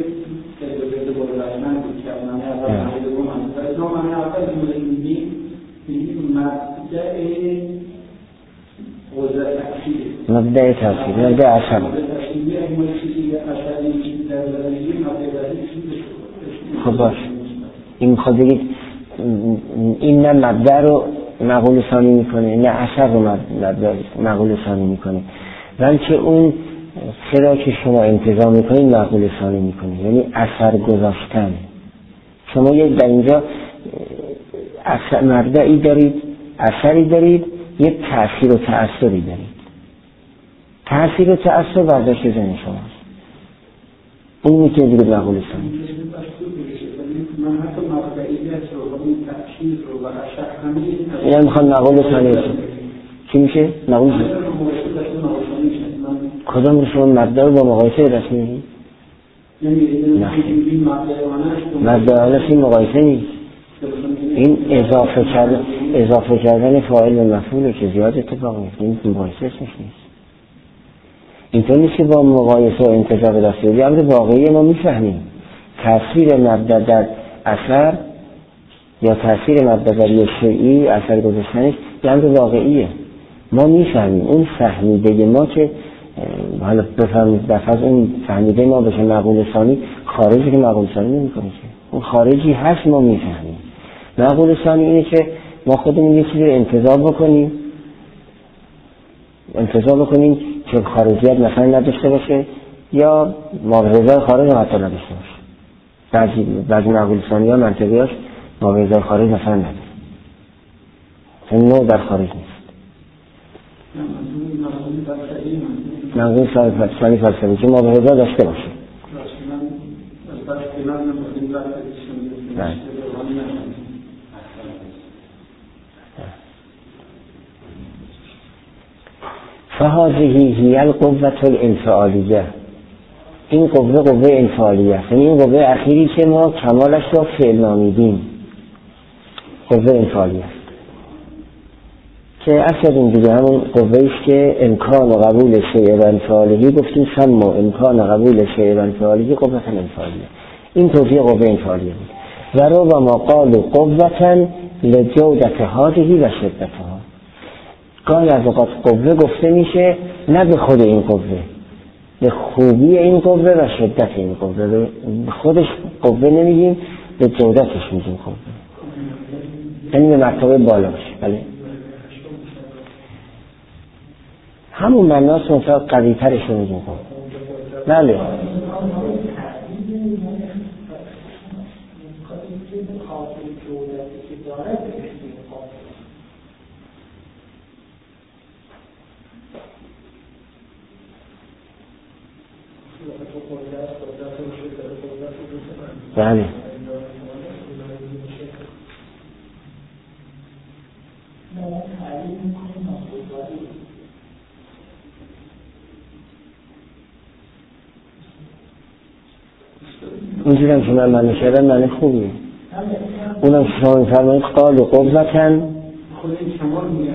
[SPEAKER 1] مبدأ تفسیر، مبدأ اصل. خب باش. این میخواد بگید این نه مبدأ رو نقول ثانی میکنه، نه اثر رو نقول ثانی میکنه، بلکه اون چرا که شما انتظام میکنید نقول ثانی میکنه، یعنی اثر گذاشتن. شما یک در اینجا مبدئی دارید، اثری دارید، یک تأثیر و تأثری دارید. تأثیر و تأثیر برداشت ذهن شماست، اون میتونه دیگه نقول ثانی.
[SPEAKER 3] من حتی مبدئیت رو و این تأثیر رو و اثر همین
[SPEAKER 1] یعنی میخوان نقول ثانی بشه. چی میشه؟ نقول ثانی. کدام رو شما مبدأ رو با مقایسه دست میدید؟ نه، مبدأ این مقایسه نیست، این اضافه کردن فاعل و مفعوله که زیاد اتفاق میفته، این مقایسه اسمش نیست. اینطور نیست که با مقایسه و انتزاع به دست بیاریم. امر واقعی ما میفهمیم تأثیر مبدأ در اثر یا تأثیر مبدأ در یک شیئی اثر گذاشتنش یه امر واقعیه، ما میفهمیم. اون فهمیده ما که حالا بفهمید دفعه اون فهمیده ما بشه نقول ثانی، خارجی که نقول ثانی نمی کنه، اون خارجی هست ما میفهمیم. نقول ثانی اینه که ما خودمون یه چیزی رو انتزاع بکنیم که خارجیت مثلا نداشته باشه یا ماورای خارج هم حتی نداشته باشه. بعضی نقول ثانی ها منطقیاش ماورای خارج مثلا نداره، این نوع در خارج نیست. نقول ثانی فلسفی که ماورای داشته باشه. فهذه هي القوة الانفعالیه. این قوه انفعالیه است، یعنی این قوه اخیری که ما کمالش را فعل نامیدیم، قوه انفعالیه است که اصلا این دیگه همون قوه است که امکان و قبول شیء و انفعالیه گفتیم، سما امکان قبول شیء و انفعالیه قوة انفعالیه. این توضیح قوه انفعالیه بود. و ربما قالوا قوة لجودة هذه و شدتها. گاهی از اوقات قوه گفته میشه نه به خود این قوه، به خوبی این قوه و شدت این قوه. به خودش قوه نمیگیم، به جودتش میگیم قوه، یعنی به مرتبه بالاش. بله همون معناست، مثلا قوی ترش رو میگیم قوه. بله بله اینجورم که من معنی کردم معنی خوبیه. اونم که شما میفرمایید قال و قوتن
[SPEAKER 3] خود این کمال میگم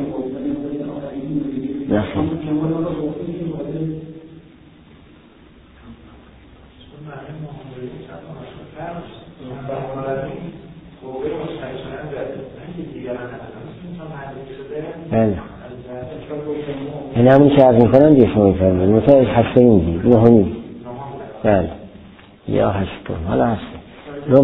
[SPEAKER 1] نفهم بله این همون که عرض میکنم دیگه شما میفرمایید مثلا هسته این دید نهمی بله یا هستم حالا هسته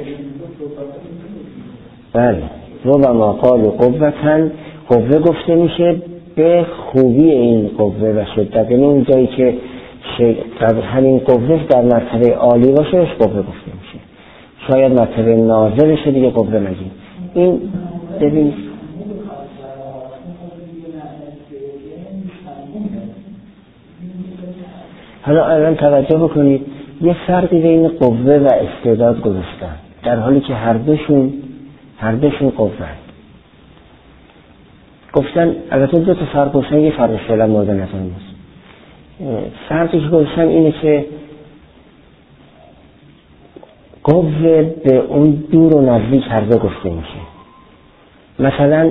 [SPEAKER 1] ربما قال و قوتن قوه گفته میشه به خوبی این قوه و شدت، یعنی اون جایی که همین قوه در مرتبه عالی باشه بهش قوه گفته میشه. شاید مرتبه نازل بشه دیگه قوه نگیم. این ببینید حالا الان توجه بکنید یه فرقی بین قوه و استعداد گذاشتن در حالی که هر دوشون قوه هست. گفتن البته دو تا فرق گفتن، یه فرق فعلا مورد نظر نیست. فرقی که گفتن اینه که قوه به اون دور و نزدیک هر دو گفته میشه. مثلا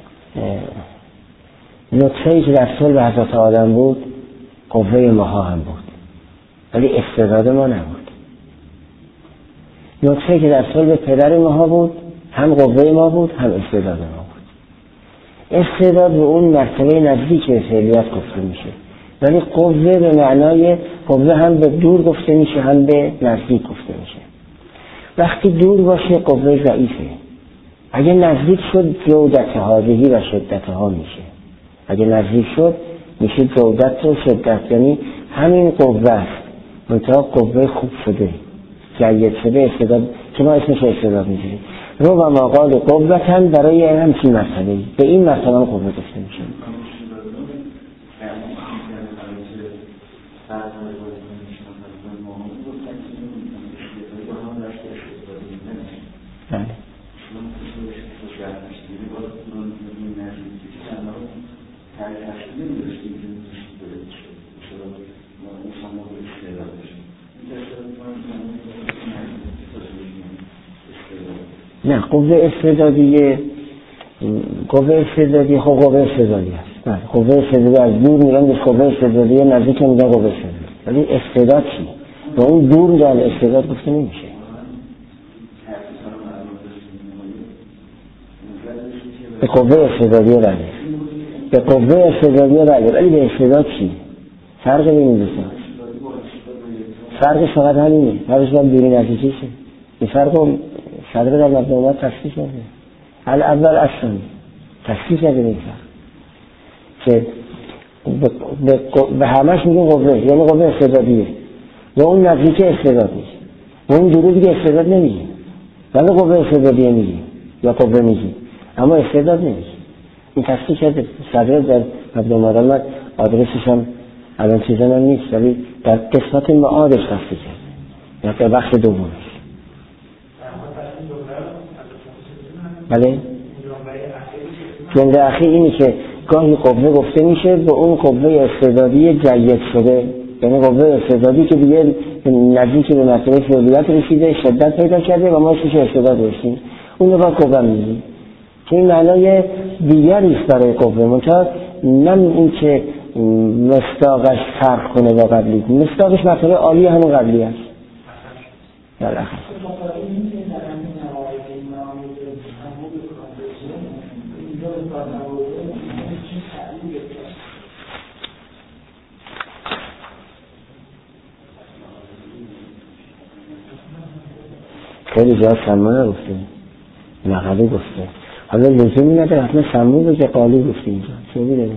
[SPEAKER 1] نطفه‌ای که در صلب حضرت آدم بود قوه ماها هم بود ولی استعداد ما نبود. نطفه‌ای که در صلب پدر ماها بود هم قوه ما بود هم استعداد ما بود. استعداد به اون مرتبه نزدیک به فعلیت گفته میشه ولی قوه به معنای قوه هم به دور گفته میشه هم به نزدیک گفته میشه. وقتی دور باشه قوه ضعیفه، اگه نزدیک شد جودتها بهی و شدتها میشه. اگه نزدیک شد میشه جودت و شدت، یعنی همین قوه است منتها قوه خوب شده جید شده استعداد که ما اسمش استعداد میگیریم. ربما قال قوتن برای همچین مرتبه به این مرتبه قوه گفته میشه. بله نه قوه استعدادی خب قوه استعدادی هست. نه قوه استعدادی از دور میگن به قوه استعدادی نزدیک میگن قوه استعدادی، ولی استعداد چی؟ به اون دور در استعداد گفته نمیشه. به قوه استعدادی رده به قوه استعدادی رده ولی به استعداد چی؟ فرق بین این دو فرقش فقط همینه، فرقش باید دوری نزدیکی شه. این فرق صدر در مبنامات تصفیح شده اول اصلا تصفیح شده این فرق که به همش میگه قوه، یعنی قوه استعدادیه و اون نزدیک استعداد نیست و اون دوره دیگه استعداد نمیگه ولی قوه استعدادیه میگه یا قوه میگه اما استعداد نمیگه. این تصفیح شده صدر در مبنامات آمد، آدرسش هم الان چیزان هم نیست ولی در قسمت معادش تصفیح شده یا در بخش دومش. بله جمله اخیر اینی که گاهی قوه گفته میشه به اون قوه استعدادی جید شده، یعنی قوه استعدادی که دیگه نزدیک به مرتبه فعلیت رسیده شدت پیدا کرده و ما اسمش استعداد داشتیم اون رو با قوه میگیم که این معنای دیگری است برای قوه منتها نه این که مصداقش فرق کنه با قبلی، مصداقش مرتبه عالی همون قبلی است. در آخر خیلی جا سما نگفته نقلی گفته، حالا لزومی نداره حتما سمو بگه قالی گفته اینجا چه میدونی؟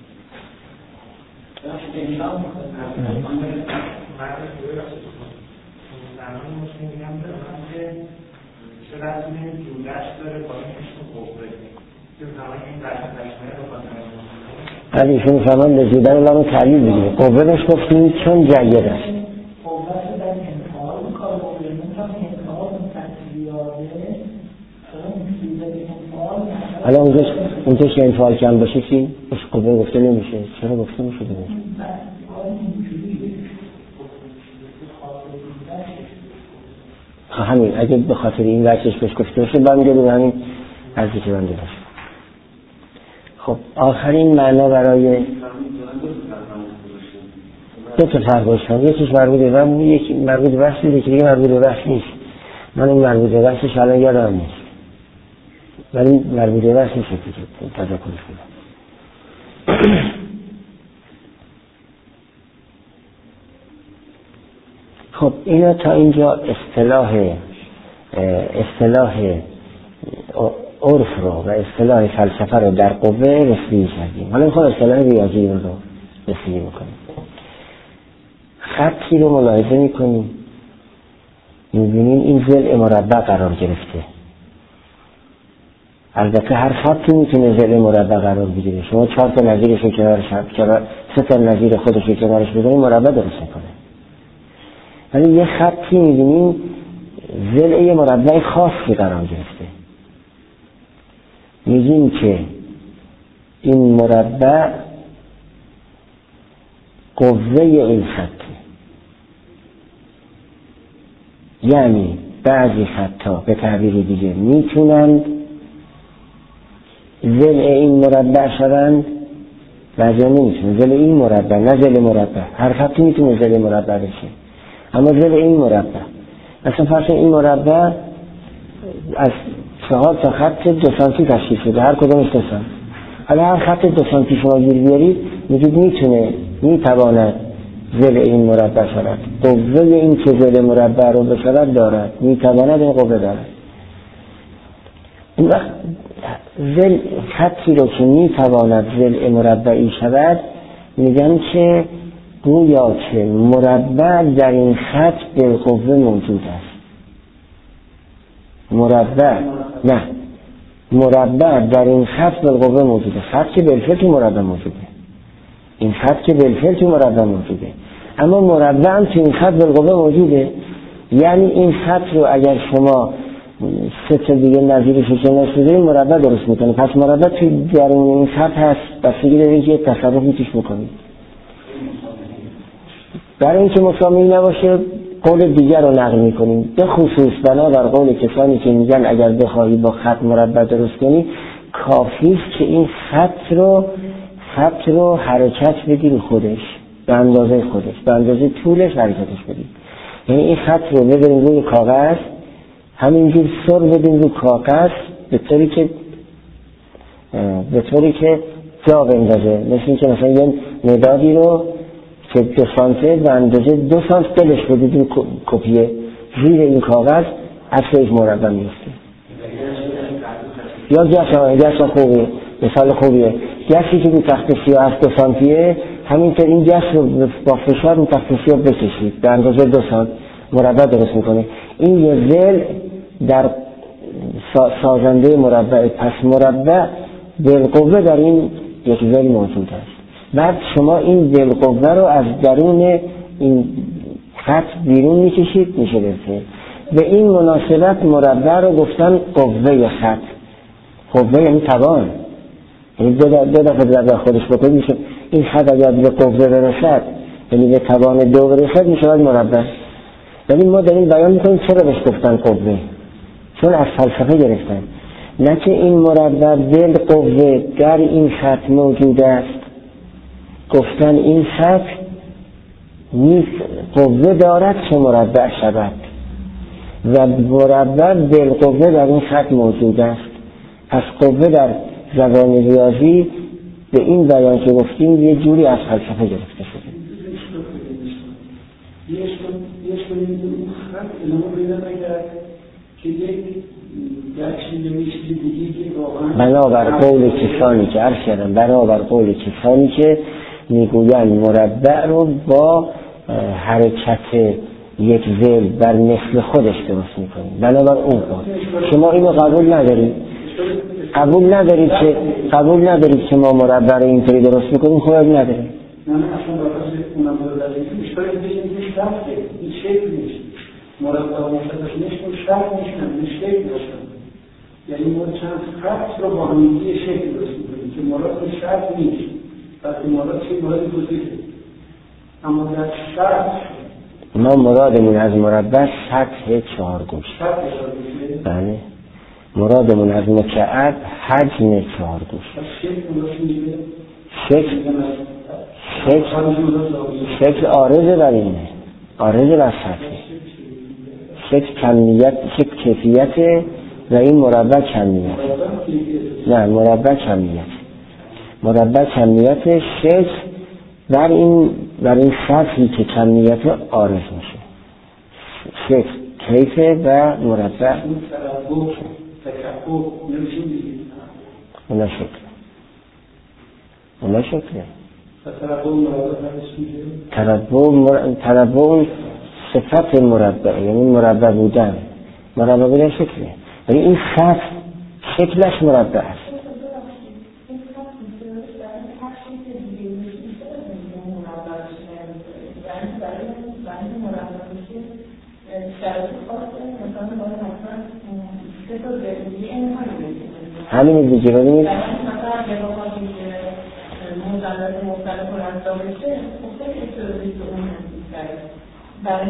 [SPEAKER 1] ولی ایشون فرمان لزوده رو لامو تعلیل بگیره قوه بهش گفتیم چون جید است حالا اونجاش که انفعال کم باشه چی؟ بهش قوه گفته نمیشه. چرا گفته میشه دیگه؟ همین اگه به خاطر این وجهش بهش گفته باشه برمیگرده به همین ارزی که بنده داشت. خب آخرین معنا برای دو تا فرق داشتن، یکیش مربوط به وهم، یکی مربوط به وصل، یکی دیگه مربوط به وصل نیست. من این مربوط به وصلش الان یادم نیست، ولی مربوط به وصل نیست که تذکرش کنم. خب اینا تا اینجا اصطلاح عرف رو و اصطلاح فلسفه رو در قوه رسیدگی کردیم. حالا میخوام اصطلاح ریاضی رو رسیدگی بکنیم. خطی رو ملاحظه میکنیم، میبینیم این ضلع مربع قرار گرفته. البته هر خطی میتونه ضلع مربع قرار بگیره. شما 4 تا نظیرش رو کنارش، 3 تا نظیر خودش رو کنارش بذارید مربع درست میکنه. ولی یه خطی میبینیم ضلع مربع خاصی قرار گرفته. میگیم که این مربع قوه این خطه، یعنی بعضی خطا به تعبیر دیگه میتونند ضلع این مربع شوند، بعضی نمیتونن. ضلع این مربع، نه ضلع مربع. هر خطی میتونه ضلع مربع بشه، اما ضلع این مربع، مثلا فرض این مربع از 4 تا خط 2 سانتی تشکیل شده، هر کدومش 2 سانتی. حالا هر خط 2 سانتی شما گیر بیارید میگید میتواند ضلع این مربع شود. قوه این که ضلع مربع رو بشود دارد، میتواند این قوه دارد. این وقت خطی رو که میتواند ضلع مربعی شود میگن که گویا که مربع در این خط بالقوه موجود است. مربع در این خط بالقوه موجوده. خط که بالفعل تو مربع موجوده، این خط که بالفعل تو مربع موجوده، اما مربع هم تو این خط بالقوه موجوده. یعنی این خط رو اگر شما 3 تا دیگه نظیرش رو کنارش بذارید مربع درست میکنه. پس مربع توی درون این خط هست، بستگی داره که تصرفی توش بکنید. برای اینکه مساوی نباشه قول دیگر رو نقل میکنیم، به خصوص بنابر قول کسانی که میگن اگر بخواهی با خط مربع درست کنی کافی است که این خط رو حرکت بدی رو خودش، به اندازه خودش، به اندازه طولش حرکتش بدی. یعنی این خط رو ببریم روی کاغذ، همینجور سر بدیم رو کاغذ به طوری که جا بندازه. مثل این که مثلا یه مدادی رو که 2 سانته و اندازه 2 سانت دلش بدید این کپیه زیر این کاغذ عکس یک مربع میفته. یا گس خوبیه، مثال خوبیه، گسی که رو تخت سیاه از 2 سانتیه، همینطور این گس رو با فشار رو تخت سیاه بکشید به اندازه 2 سانت مربع درست میکنه. این یه ضلع در سازنده مربع. پس مربع بالقوه در این یک ضلع موجود است. بعد شما این بالقوه رو از درون این خط بیرون میکشید، میشه برسه. به این مناسبت مربع رو گفتن قوه خط. قوه یعنی توان، یعنی دو دفعه در خودش بکنید میشه این خط اگر به قوه برسد، یعنی به توان 2 برسد میشه مربع. ولی ما داریم بیان میکنیم چرا بهش گفتن قوه، چون از فلسفه گرفتن، نه که این مربع بالقوه در این خط موجود است. گفتن این خط قوه دارد که مربع شود و مربع بالقوه در این خط موجود است. پس قوه در زبان ریاضی به این بیان که گفتیم یه جوری از فلسفه گرفته شده.
[SPEAKER 3] یه خط الان پیدا نکرد که یک
[SPEAKER 1] بنابر قول کسانی که عرض کردم، بنابر قول کسانی که میگویند مربع رو با حرکت یک ضلع بر مثل خودش درست میکنیم. بنابر اون قول شما اینو قبول ندارید که ما مربع رو اینطوری درست میکنیم. خب نداریم.
[SPEAKER 3] نه اصلا برای اونم داریم اشتباهی بشه شرطه این شکل نیست. مربع مشخص نیست، شرط نیستن، این شکل داشتن. یعنی ما چند خط رو با همدیگه شکل درست میکنیم که مراد شرط نیست. وقتی مراد چه مراد توضیحه، اما در شرط
[SPEAKER 1] ما مرادمون از مربع سطح 4 گوش. بله. مرادمون از مکعب حجم 4 گوش. شکل عارض بر اینه، عارض بر سطح. شکل کمیت، شکل کیفیت و این مربع کمیت. نه مربع کمیت. مربع کمیت شکل بر این سطحی که کمیت عارض میشه. شکل کیفه و مربع اونا شکله. تربع صفت مربع، یعنی مربع بودن. مربع بودن شکله، ولی این سطح شکلش مربع است. همین دیگه ببینید برای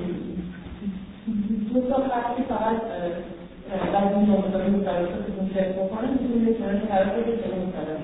[SPEAKER 1] دو تا خطی فقط بعد این موضوعی مطالعات که اون شکل بکنه میتونید کنید که حرکت جلو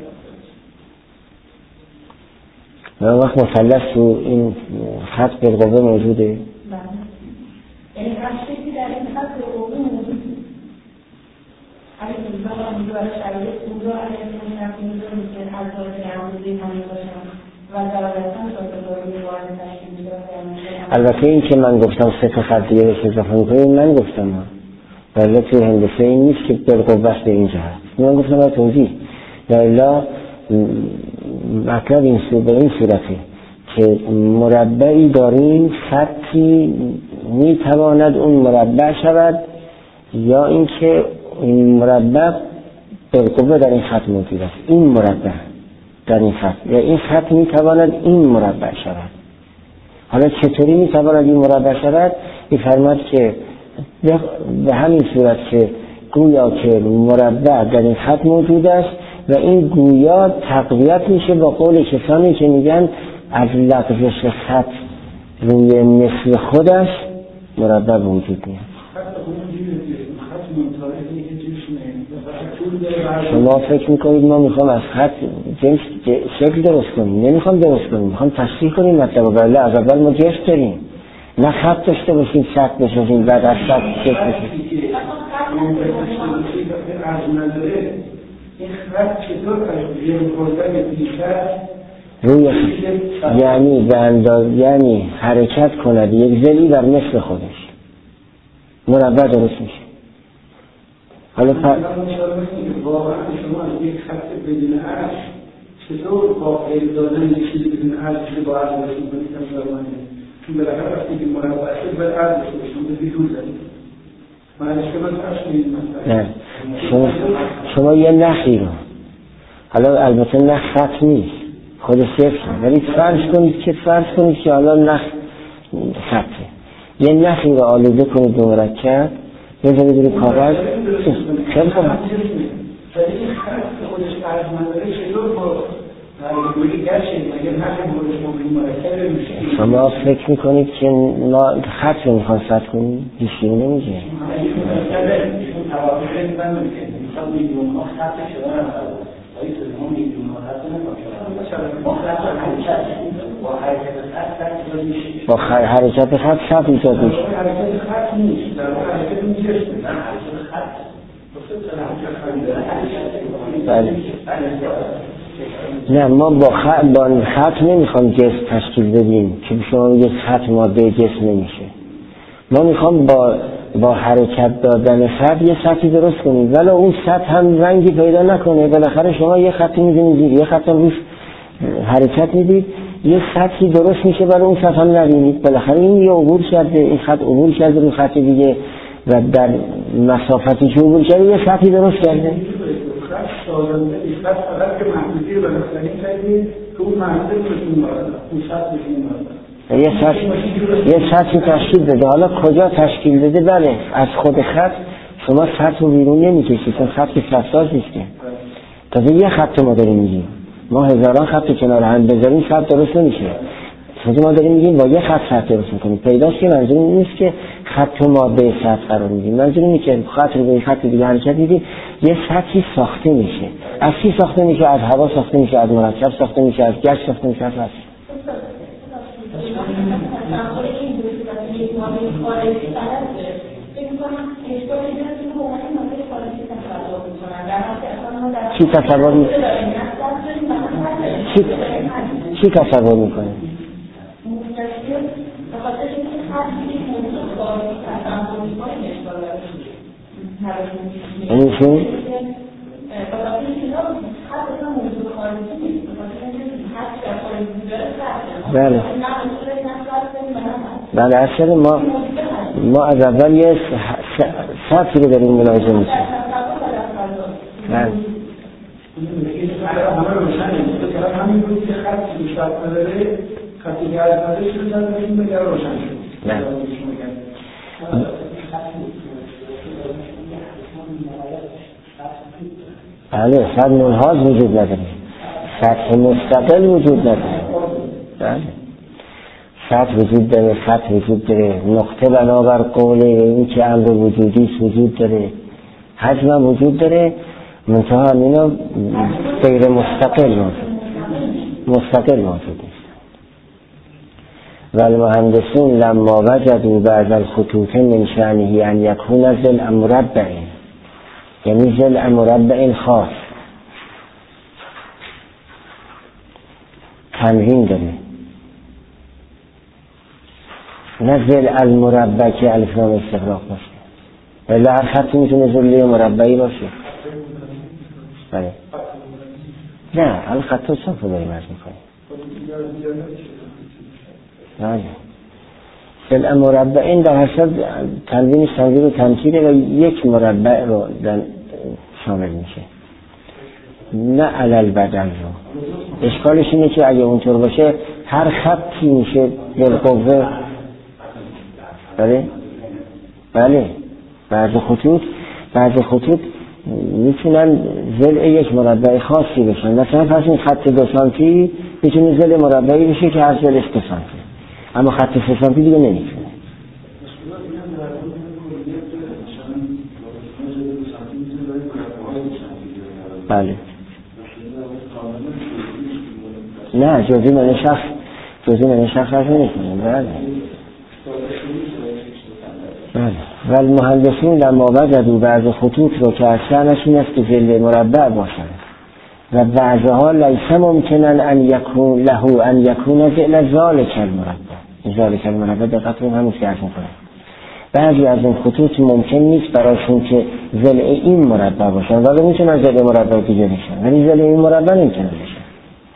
[SPEAKER 1] مطالعات وقت مثلث تو این خط بالقوه موجوده؟ بله. یعنی هر شکلی در این خط بالقوه موجوده. اگه اینجا همونجا برای شرایط اونجا اگه این نفتی میزه میشه از داره نموزی همین باشم و درادستان شاید وارد تشکیل میده. البته این که من گفتم 3 تا خط دیگه بهش اضافه میکنیم من گفتم ولی توی هندسه این نیست که بالقوه به اینجا هست. من گفتم باید توضیح والا مطلب به این صورته که مربعی داریم خطی میتواند اون مربع شود یا اینکه این مربع بالقوه در این خط موجود است. این مربع در این خط یا این خط میتواند این مربع شود. حالا چطوری میتواند این مربع شود؟ میفرماد که به همین صورت که گویا که مربع در این خط موجود است و این گویا تقویت میشه با قول کسانی که میگن از لغزش خط روی مثل خودش مربع وجود میاد. شما فکر میکنید ما میخوام از خط جنس شکل درست کنیم؟ نمیخوام درست کنیم، میخوام تصحیح کنیم مطلب. ولی از اول ما جنس داریم، نه خط داشته باشیم شکل بسازیم بعد از خط شکل بسازیم. این خط چطور از جلو بردن بیشتر روی یعنی به اندازه یعنی حرکت کند یک ضلعی بر مثل خودش مربع درست میشه. حالا واقعا شما از یک خط بدون عرض چطور با غیر دادن یک چیز بدون عرض با عرض رسید کنید هم زمانه چون بالاخره وقتی که مربع شد باید عرض رسید شما به بیدون زدید نه شما یه نخی رو حالا البته نخ خط نیست خود صفر ولی فرض کنید که حالا نخ خطه یه نخی رو آلوده کنید به مرکب بذارید روی کاغذ خیلی خوب این خط که خودش ارزمنداره چطور با شما فکر میکنید که خط رو میخوان ست کنید هیچی رو نمیگه با حرکت خط ست ایجاد میشه حرکت خط نیست حرکت نیست بله نه ما با خط نمیخوام جسم تشکیل بدیم که شما میگه خط ماده جسم نمیشه ما میخوام با حرکت دادن خط یه خطی درست کنیم ولی اون خط هم رنگی پیدا نکنه بالاخره شما یه خطی میدونید یه خط هم روش حرکت میدید یه خطی درست میشه برای اون خط هم نبینید بالاخره این یه عبور کرده این خط عبور کرده روی خط دیگه و در مسافتی که عبور کرده یه خطی درست کرده سازنده ایستاد فقط که محدودی رو بنابراین کردیم که اون محدوده بسیم بارد اون سطح بسیم بارد یه سطحی تشکیل بده حالا کجا تشکیل بده بله از خود خط شما سطح رو بیرون نمیکشید چون خط که سطحاز نیسته تازه یه خط ما داریم میگیم ما هزاران خط کنار هم بذاریم خط درست نمیشه تازه ما داریم میگیم با یه خط درست میکنیم. پیداست که منظور این نیست که خط و ماده سطح قرار میدیم، منظور اینه که خط رو به خط دیگه حرکت میدیم، یه سطحی ساخته میشه. از چی ساخته میشه؟ از هوا ساخته میشه، از مرکب ساخته میشه، از گچ ساخته میشه، از هست. چی تصور میکنه؟ چی تصور میکنه؟ یعنی چی؟ بله بله اصلا ما از اول یه سطحی رو داریم ملاحظه میکنیم. بله
[SPEAKER 3] همه روشنه همین بود که خط بیشتر نداره خطی که عرض شده داریم بگر روشن شد.
[SPEAKER 1] نه بله سطح منحاز وجود نداره، سطح مستقل وجود نداره. بله سطح وجود داره، سطح وجود داره، نقطه بنابر قول این که امر وجودی وجود داره، حجم هم وجود داره، منتها اینا غیر مستقل موجود است. و المهندسون لما وجدوا بعض الخطوط من شأنه ان یکون ضلع مربع، یعنی ضلع مربع خاص تنوین داره، نه ضلع المربع که الف لام استغراق باشه، ولی هر خطی میتونه ضلع مربعی باشه. بله نه الخط و صف رو داریم عرض میکنیم. بله ضلع مربع این در حساب تنوینش تنوین و تمثیله و یک مربع رو شامل میشه، نه علل بدل رو. اشکالش اینه که اگه اونطور باشه هر خطی میشه بالقوه. بله بعض خطوط میتونن ضلع یک مربع خاصی بشن. مثلا فرض این خط 2 سانتی میتونه ضلع مربعی بشه که هر ضلعش 2 سانتی، اما خط 3 سانتی دیگه نمیتونه. بله نه جزئی من شخص هست نمیتونه. بله بله و المهندسین لما وجدوا بعض خطوط رو که اصلشون است که ضلع مربع باشند و بعضها لیس ممکنا ان یکون ضلع ذالک المربع دقت رو همین که عرض می‌کنم. بعضی از این خطوط ممکن نیست براشون که ضلع این مربع باشن، ولی میتونن ضلع مربع دیگه بشن، ولی ضلع این مربع نمیتونن بشن.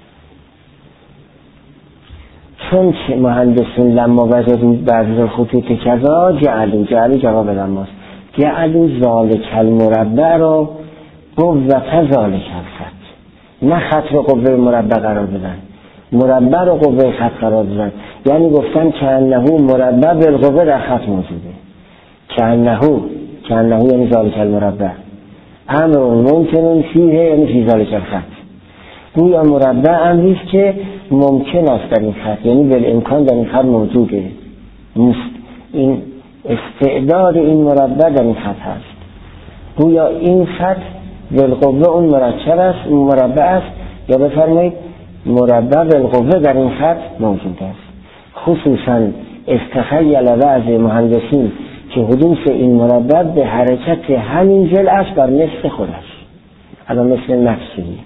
[SPEAKER 1] چون که مهندسین لما وجدوا بعض خطوط کذا جعلوا جواب لماست، جعلوا ذالک المربع رو قوة ذالک الخط، نه خط رو قوه مربع قرار بدن، مربع رو قوه خط قرار دادن. یعنی گفتن که انه مربع بالقوه در خط موجوده. که انه یعنی ذالک المربع امر ممکن فیه یعنی فی ذالک الخط. گویا مربع امریست که ممکن است در این خط، یعنی بالامکان در این خط موجوده. این استعداد این مربع در این خط هست. گویا این خط بالقوه اون مربع است، یا بفرمایید مربع بالقوه در این خط موجود است. خصوصا استخیل بعض مهندسین که حدوث این مربع به حرکت همین ضلع است بر نصف خودش، الان مثل نفسی.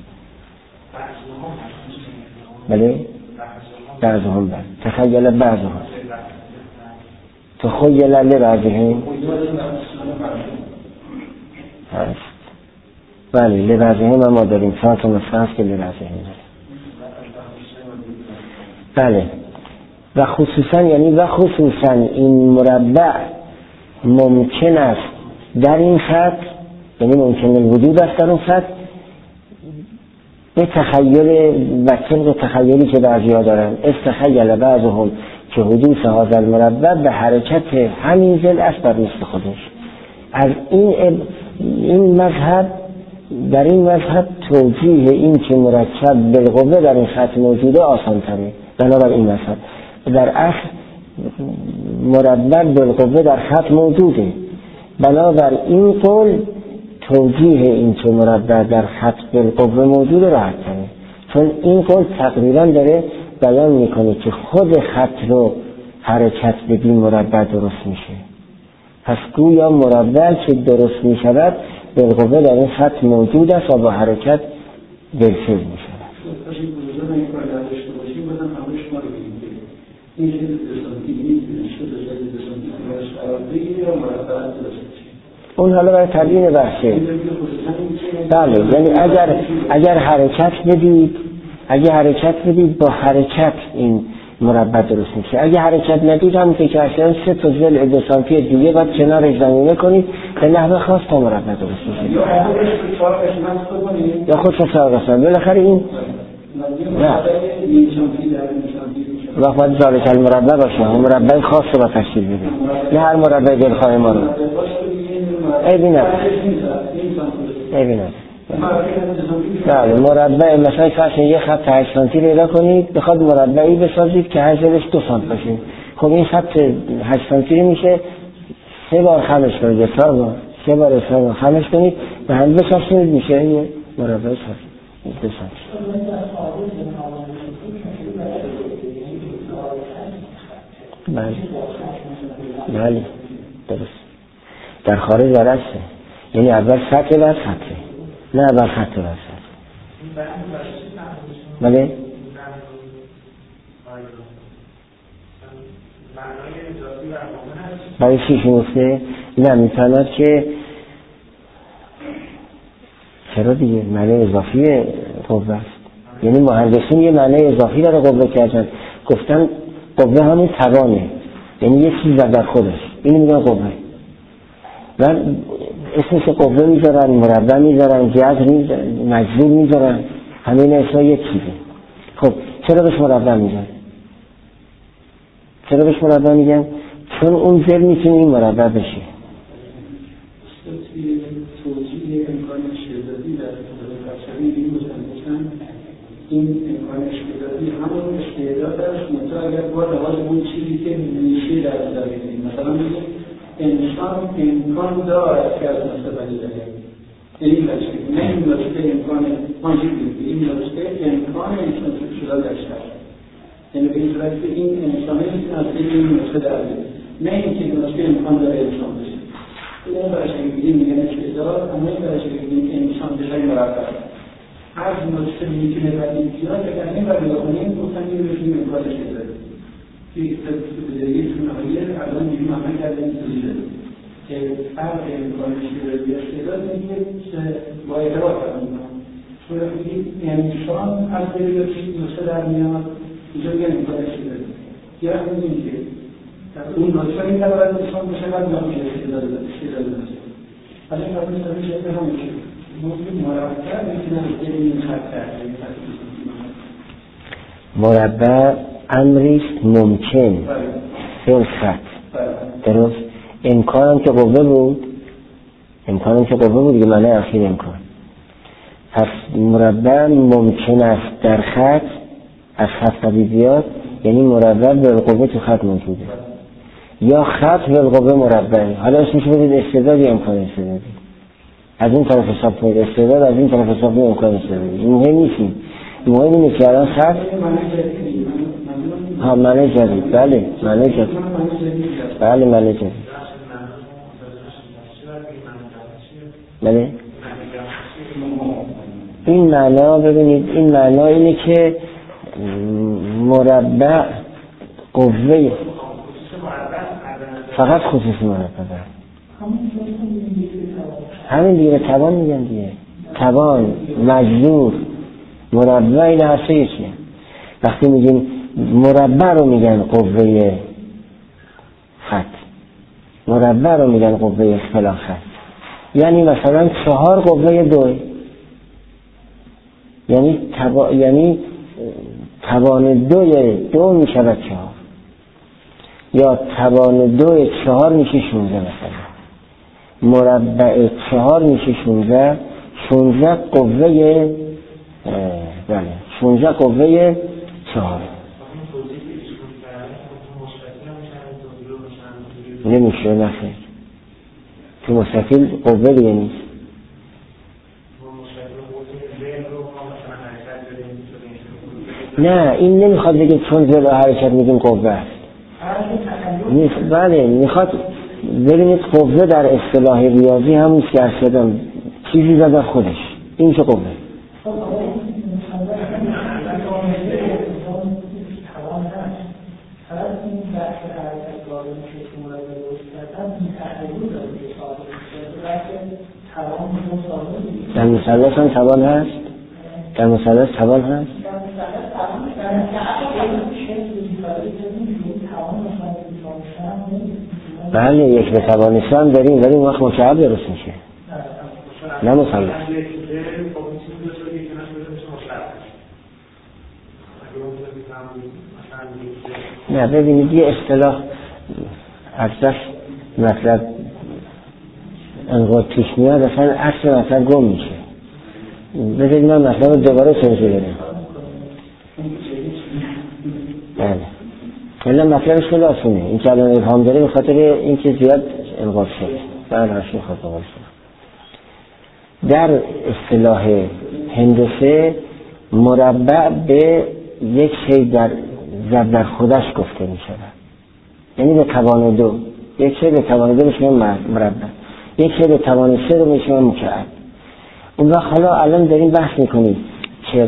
[SPEAKER 1] بله بعضهم بله تخیل بعضهم تخیل لبعضهم بله لبعضهم ما داریم ساعت و مصرف که لبعضهم بله. و خصوصا این مربع ممکن است در این خط، یعنی ممکن الوجود است در اون خط به تخیل و طبق تخیلی که بعضی‌ها دارن. استخیل بعضهم که حدوث هذا المربع به حرکت همین ضلع است بر نصف خودش. از این مذهب در این مذهب توجیه این که مرکب بالقوه در این خط موجوده آسان تره بنابر این مذهب. در اصل مربع بالقوه در خط موجوده. بنابر این قول توجیه این که مربع در خط بالقوه موجوده راحت تره، چون این قول تقریبا داره بیان میکنه که خود خط رو حرکت بدین مربع درست میشه. پس گویا مربع که درست میشود بالقوه در این خط موجود است و با حرکت بالفعل میشود. اون حالا برای تبیین بحثه. بله، یعنی اگر حرکت بدید با حرکت این مربع درست میشه. اگه حرکت ندید هم که اصلا 3 تا ضلع 2 سانتی دیگه باید کنارش زمینه کنید به نحو خاص تا مربع درست میشه. یا خود تصاقصن بالاخره این نه وقت باید ذالک المربع باشه، مربع خاص رو با تشکیل بده، نه هر مربع دلخواه ما رو. بله، مربع مثلا فرض یه خط 8 سانتی پیدا کنید، بخواد مربعی بسازید که حجمش 2 سانتی باشه. خب این خط 8 سانتی میشه 3 بار خمش کنید، 4 بار 3 بار خمش کنید و هم بسازید میشه یه مربع سازید 2 سانتی. بله درست. در خارج برعکسه، یعنی اول سطح بعد خطه، نه اول خط بعد سطح. بله برای چی شمسته؟ نه میتواند که چرا دیگه معنی اضافی قوه است. یعنی مهندسین یه معنی اضافی داره قوه کردن، گفتن قوه همون توانه، یعنی یه چیز در خودش، اینو میگن قوه. و اسمش قوه میذارن، مربع میذارن، جذر میذارن، مجذور میذارن، همین اسما یک چیزه. خب چرا بهش مربع میگن؟ چون اون ذل میتونه این مربع بشه.
[SPEAKER 3] توجیه امکان اشتدادی در بشری این امکان اشتدادی همون استعداد است، منتها اگر با لحاظ اون چیزی که میشه در نظر بگیریم، مثلا میگیم انسان امکان دارد که از مستقبلی داره، این بچه نه این نسخه امکان ماجیک بگیریم، این نسخه امکان انسان شده داشته است، یعنی به این صورت که این انسانه میتونه از این نسخه در بگیریم، نه اینکه نسخه امکان داره انسان بشه. این برای شکلی میگن استعداد، اما این برای شکلی که انسان بشای مربع هر نسخه میتونه باید امتیاز بکنیم و بکنیم گفتن این بشیم امکان استعداد که بدهیتون آیه الان میگیم عمل کردن سلیده که فرق امکان استعداد میگه با اعتبار فرق میکنم چون بگید انسان از دلیتی نسخه در میاد اینجا میگن امکان استعداد یه وقت میگیم که اون نسخه این طبقه انسان بشه باید نامیشه استعداد باشه از این قبل سرش به همون که
[SPEAKER 1] مربع امریست ممکن فی خط درست. امکانم که قوه بود دیگه معنی اخیر امکان. پس مربع ممکن است در خط از خط قبیل بیاد، یعنی مربع بالقوه تو خط موجوده یا خط بالقوه مربع. حالا اسمش بدید استعداد یا امکان استعدادی. از این طرف حساب کنید استعداد، از این طرف حساب کنید امکان استعدادی. مهم نیست. مهم اینه که الان خط معنی جدید. بله معنی جدید. بله این معنا ببینید، این معنا اینه که مربع قوه فقط خصوصی مربع همین دیگه توان میگن دیگه، توان، مجذور، مربع این هر سه یکیه. وقتی میگیم مربع رو میگن قوه خط، مربع رو میگن قوه فلان خط، یعنی مثلا 4 قوه 2، یعنی توان 2 میشود 4 یا توان 2 4 میشه 16 مثلا. مربع 4 میشه 16 قوه 16 قوه 4. نمیشه نخیر. تو مستقل قوه دیگه نیست. نه این نمیخواد بگه چون ذل حرکت میگیم قوه است نیست. بله میخواد ببینید قوه در اصطلاح ریاضی همون که ارشدم چیزی زده خودش، این که قوه در مثلث هم توان هست؟ در مثلث توان هست؟ بله یک به توانسته هم داریم ولی اون وقت مکعب درست میشه نه مثلث. نه ببینید یه اصطلاح از دست مطلب انقدر پیش میاد اصلا اصل مطلب گم میشه. بذارید من مطلب دوباره توضیح بدم. بله کلا مطلبش خیلی آسونه. این که الان ابهام داره به خاطر اینکه زیاد انقاذ شد. بله هاش میخواد بقول شد. در اصطلاح هندسه مربع به یک شی در ضرب خودش گفته می شود. یعنی به توان دو، یک شی به توان دو میشه مربع، یک شی به توان سه رو میشه مکعب. اون وقت حالا الان داریم بحث میکنیم که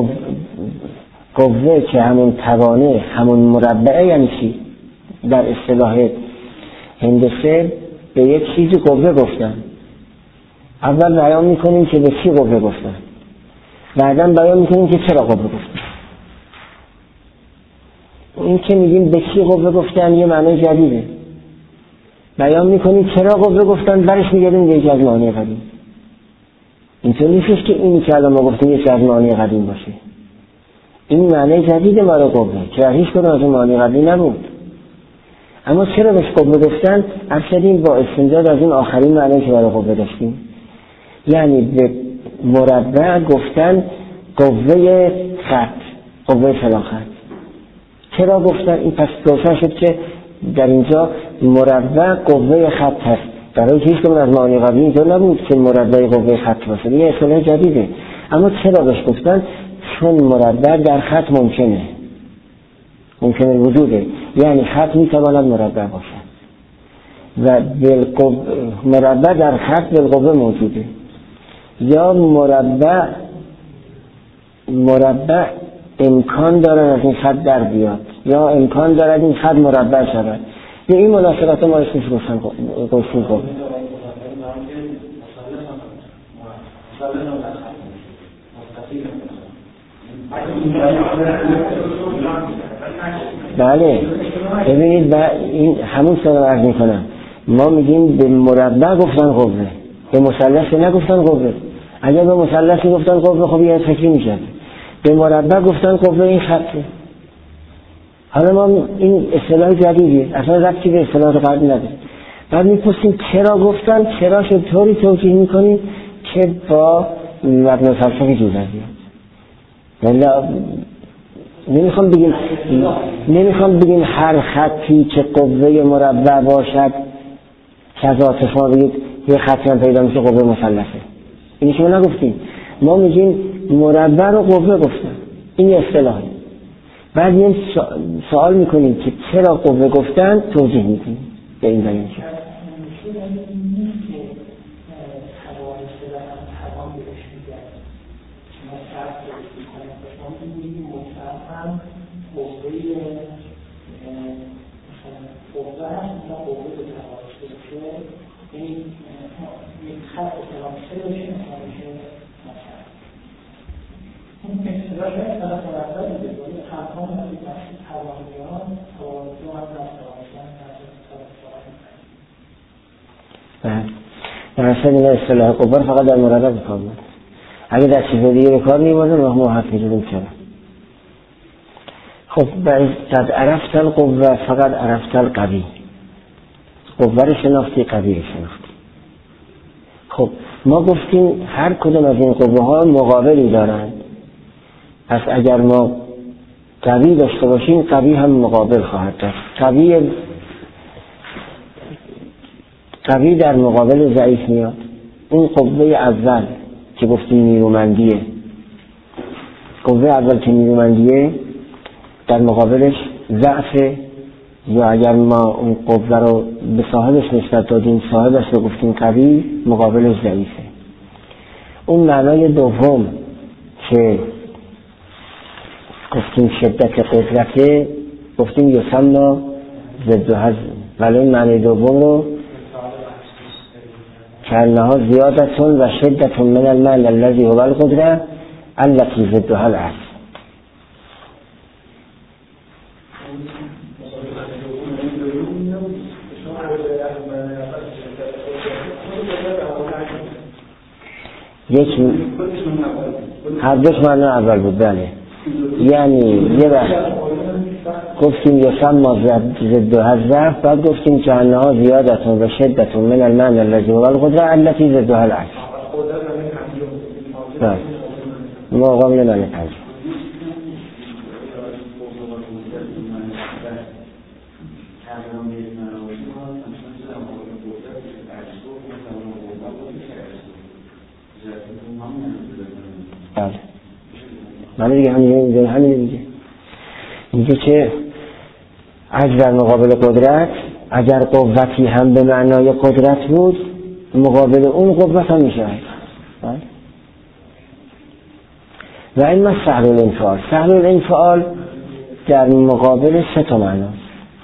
[SPEAKER 1] قوه که همون توانه همون مربعه یعنی چی؟ در اصطلاح هندسه به یک چیزی قوه گفتن. اول بیان میکنیم که به چی قوه گفتن، بعدا بیان میکنیم که چرا قوه گفتن. این که میگیم به چی قوه گفتن یه معنی جدیده. بیان میکنیم چرا قوه گفتن، برش میگردیم به یک از معانی قدیم. اینطور نیستش که اینی که الان ما گفتیم یک از معانی قدیم باشه. این معنی جدیده برای قوه که هیچ کدوم از اون معانی قدیم نبود. اما چرا بهش قوه گفتن؟ ارشدیم با استمداد از اون آخرین معنی که برای قوه داشتیم، یعنی به مربع گفتن قوه خط، قوه فلان خط. چرا گفتن؟ این پس روشن شد که در اینجا مربع قوه خط هست، برای هیچ کدوم از معانی قبلی اینطور نبود که مربع قوه خط باشه. یه اصطلاح جدیده. اما چرا بهش گفتن؟ چون مربع در خط ممکنه وجوده، یعنی خط میتواند مربع باشد و مربع در خط بالقوه موجوده، یا مربع امکان دارد از این خط در بیاد یا امکان دارد این خط مربع شود. یا این مناسبت ما اسمش گفتیم قوه. بله ببینید این همون سر عرض میکنم. ما میگیم به مربع گفتن قوه، به مثلث نگفتن قوه. اگر به مثلث گفتن قوه خب یه فکری میشد. به مربع گفتن قوه این خطه. حالا ما این اصطلاح جدیدیه، اصلا ربطی به اصطلاح قبلی نداره. بعد میپرسیم چرا گفتن، چرا شد طوری توجیه میکنیم که با مبنای فلسفی جور بیاد. نمیخوام بگیم هر خطی که قوه مربع باشد کذا اتفاق بگید یه خطی هم پیدا میشه قوه مثلثه. اینی که ما نگفتیم. ما میگیم مربع رو قوه گفتن، این اصطلاحه. بعد یه سوال میکنیم که چرا قوه گفتن، توضیح میکنیم به این بیان شد. در اصل این اصطلاح قوه فقط در مربع بکار بود. اگه در چیز دیگه بکار نیومده ما حرف می‌زدیم چرا. خب قد عرفت القوه فقط عرفت القوی. قوه رو شناختی، قوی رو شناختی. خب ما گفتیم هر کدوم از این قوه ها مقابلی دارند. پس اگر ما قوی داشته باشیم قوی هم مقابل خواهد داشت. قوی قوی در مقابل ضعیف میاد. اون قوه اول که گفتیم نیرومندیه، قوه اول که نیرومندیه در مقابلش ضعف، یا اگر ما اون قوه رو به صاحبش نسبت دادیم صاحبش رو گفتیم قوی، مقابلش ضعیفه. اون معنای دوم که گفتیم شدت قدرته، گفتیم یسمى ضدها، ولی این معنی دوم رو کانها زیادتون و شدتون من المال الذي هو القدره التي ضدها العجز. هر دوش معنی اول بود. بله، یعنی یه وقت گفتیم یسمى ضدها الضعف، بعد گفتیم کانها زیادتون و شدتون من المال الذي هو القدره التي ضدها العجز. بله، مقابل معنی پنج. معنی دیگه همین دیگه میگه که عجز در مقابل قدرت، اگر قوتی هم به معنای قدرت بود مقابل اون قوت هم میشه. و این ما سهل الانفعال. سهل الانفعال در مقابل سه تا معناست.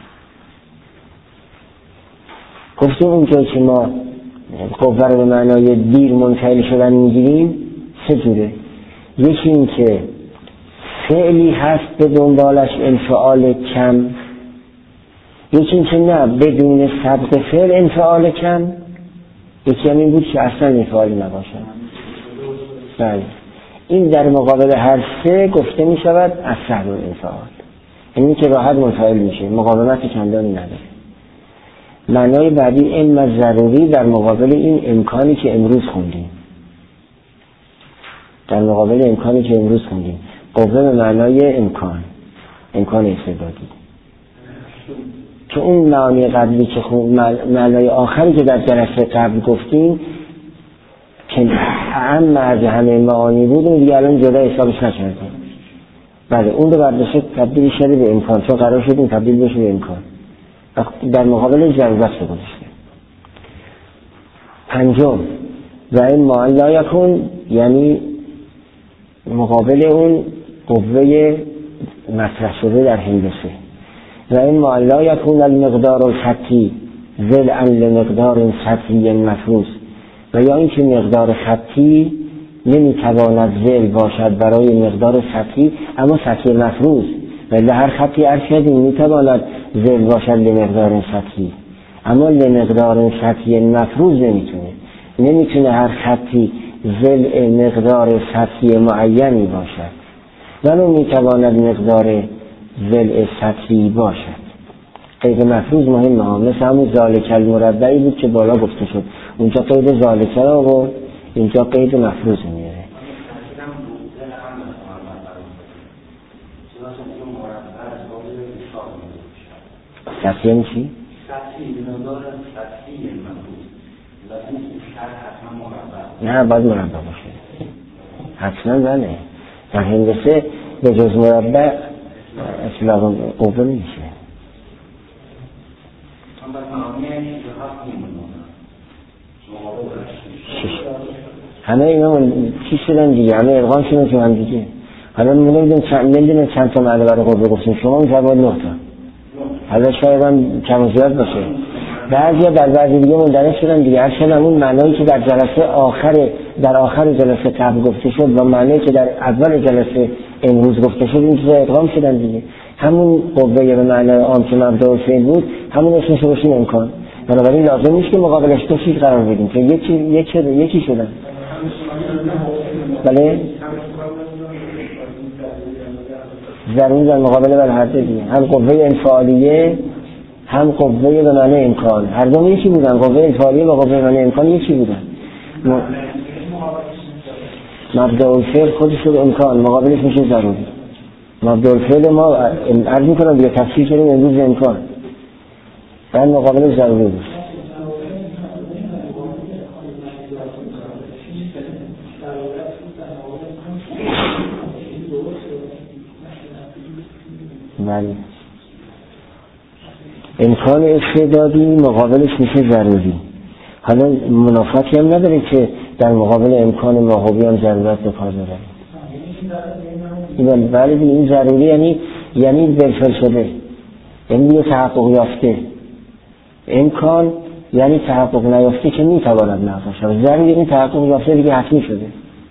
[SPEAKER 1] گفتیم اونجایی که ما قوه رو به معنای دیر منفعل شدن میگیریم سه جوره. یکی این که فعلی هست به دنبالش انفعال کم، یکی این که نه بدون سبق فعل انفعال کم، یکی هم این بود که اصلا انفعالی نباشد. بله، این در مقابل هر سه گفته می شود از سهل الانفعال، این که راحت منفعل میشه، مقاومت چندانی نداره. معنای بعدی علم ضروری در مقابل این امکانی که امروز خوندیم، در مقابل امکانی که امروز خوندیم، قوه به معنای امکان استعدادی، که اون معانی قبلی که معنای آخری که در جلسه قبل گفتیم که اهم از همه معانی بود، اون دیگه الان جدا حسابش نکردیم. بله، اون رو برداشت تبدیل شده به امکان، چون قرار شد این تبدیل بشه به امکان، در مقابل ضرورت رو گذاشته. پنجم و این معان لا یکون، یعنی مقابل اون قوه مطرح شده در هندسه. و این معان لا یکون المقدار الخطی ضلعا لمقدار سطحی مفروض، و یا اینکه مقدار خطی نمیتواند ضلع باشد برای مقدار سطحی، اما سطحی مفروض، ولی هر خطی ارشدی میتواند ضلع باشد لمقدار سطحی، اما لمقدار سطحی مفروض نمیتونه هر خطی ضلع مقدار سطحی معینی باشد، ولو میتواند مقدار ضلع سطحی باشد. قید مفروض مهمه ها، مثل همون ذالک المربعی بود که بالا گفته شد، اونجا قید ذالک را آورد، اینجا قید مفروض میاره. سطحی هم چی؟ نه باید مربع باشه حتما. بله، در هندسه به جز مربع اطلاق قوه میشه. همه اینا چی شدن دیگه، همه ارغام شدن تو هم دیگه. حالا نمیدونم چند تا معنی برای قوه گفتیم، شما میتواند 9 تا، حالا شاید هم کم و زیاد باشه، بعضی در بعضی دیگه مندرج شدن دیگه. هر شدن اون معنایی که در جلسه در آخر جلسه قبل گفته شد و معنایی که در اول جلسه امروز گفته شد، این چیزا ادغام شدن دیگه. همون قوه به معنای عام که مبدأ الفعل بود، همون اسمش رو بشین امکان. بنابراین لازم نیست که مقابلش دو چیز قرار بدیم که یکی شدن. بله، ضروری در مقابل بر هر دو دیگه، هم قوه انفعالیه هم قوه به معنی امکان، هر دو یکی بودن. قوه انفعالیه و قوه به معنی امکان یکی بودن. مبدأ الفعل خودش شد امکان، مقابلش میشه ضروری. مبدأ الفعل ما عرض میکنم دیگه تفسیر کردیم امروز امکان، بعد مقابلش ضروری بود. بله. امکان استعدادی مقابلش میشه ضروری. حالا منافاتی هم نداره که در مقابل امکان ماهوی هم ضرورت به کار ببریم. بله این ضروری یعنی بالفعل شده، یعنی یه تحقق یافته. امکان یعنی تحقق نیافته که میتواند نافذ شود. ضروری این تحقق یافته دیگه حتمی شده.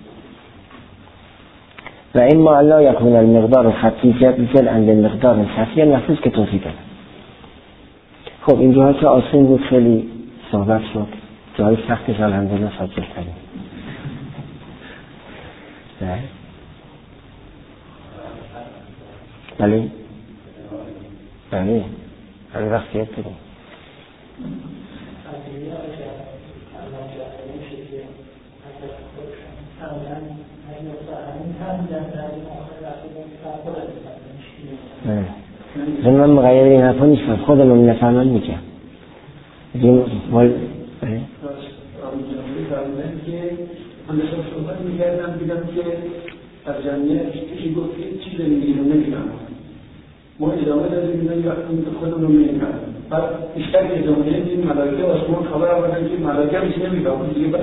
[SPEAKER 1] و اما الله یکون المقدار خطی جل عند المقدار خفی نفوذ که توضیح دادم. خب این جاها که آسان بود خیلی صحبت شد، جای سختش الحمدلله ساکت کردیم. بله بله بله وقت یاد بدیم. من مغیر این حرفا نیستم، خودمون نفهمن میگم.
[SPEAKER 3] من داشتم صحبت میکردم دیدم که در جمعیه کسی گفت که چیز میگیم و نمیگم ما ادامه دادیم اینا وقتی که خودم رو میگم بعد بیشتر که ادامه دادیم ملائکه آسمان خبر آوردن که ملائکه میشه نمیگم دیگه بس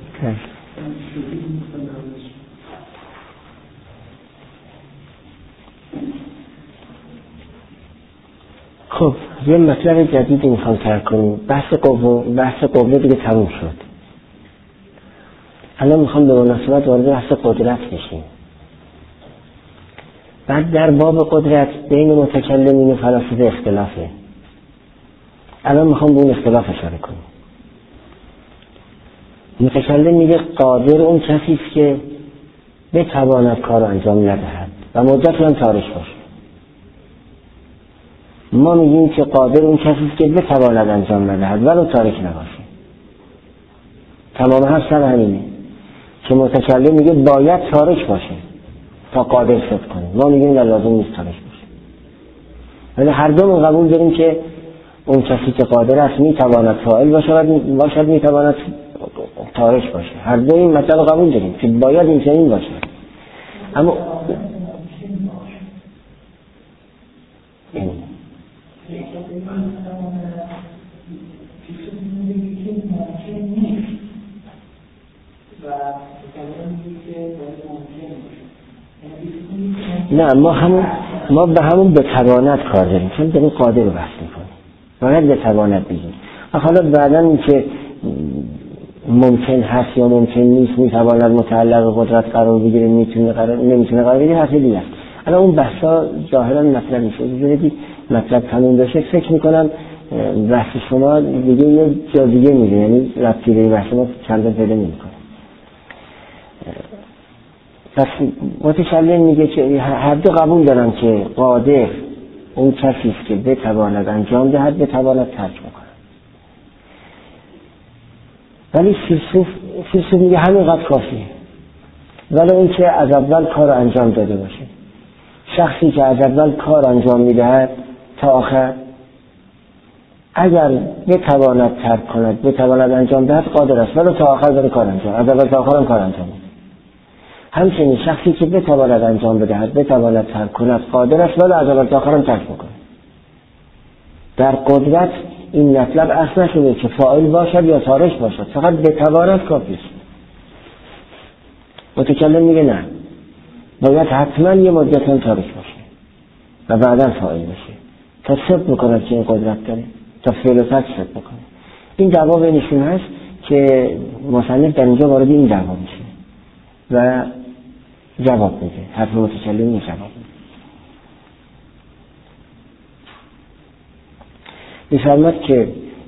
[SPEAKER 1] خب یه مطلب جدید میخوام ترک کنیم. بحث قوه دیگه تموم شد. الان میخوام به مناسبت وارد بحث قدرت بشیم. بعد در باب قدرت بین متکلمین و فلاسفه اختلافه. الان میخوام به اون اختلاف اشاره کنم. متکلم میگه قادر اون کسی است که بتواند کار انجام ندهد و مدتی هم تاریخ باشه. ما میگیم که قادر اون کسی است که بتواند انجام ندهد ولو تاریخ نباشه. تمام حرف سر همینه که متکلم میگه باید تاریخ باشه تا قادر شد کنه. ما میگیم نه لازم نیست تاریخ باشه. ولی هر دومون قبول داریم که اون کسی که قادر است میتواند فاعل باشد میتواند تاریخ باشه. هر دو این مطلب قبول داریم که باید این چنین باشه. اما نه ما به همون بتواند کار داریم چون داریم قادر رو بحث میکنیم. باید بتواند بگیم. حالا بعدا این که ممکن هست یا ممکن نیست میتواند متعلق قدرت قرار بگیره نمیتونه قرار بگیره حرف دیگه است. الان اون بحثا ظاهرا مطلب نیست. اگه مطلب تموم بشه فکر میکنم بحث شما دیگه یه جا دیگه میره، یعنی ربطی به بحث ما چندان پیدا نمیکنه. پس متکلم میگه که هر دو قبول دارن که قادر اون کسی است که بتواند انجام دهد بتواند ترک بکنه. ولی فیلسوف میگه همینقدر کافیه. ولی اون که از اول کار انجام داده باشه. شخصی که از اول کار انجام میدهد تا آخر اگر بتواند ترک کند بتواند انجام دهد قادر است ولی تا آخر داره کار انجام، از اول تا آخر هم کار انجام میده. همچنین شخصی که بتواند انجام بدهد بتواند ترک کند قادر است ولی از اول تا آخر هم ترک میکنه. در قدرت این مطلب اصلا نشده که فاعل باشد یا تارک باشد، فقط بتواند کافی است. متکلم میگه نه، باید حتما یه مدت هم تارک باشه و بعدا فاعل باشه تا ثبت میکند که این قدرت داره، تا فعل و ترک ثبت میکنه. این دعوا بینشون هست که مصنف در اینجا وارد این دعوا میشه و جواب میده. حرف متکلم جواب میده. میفرماد که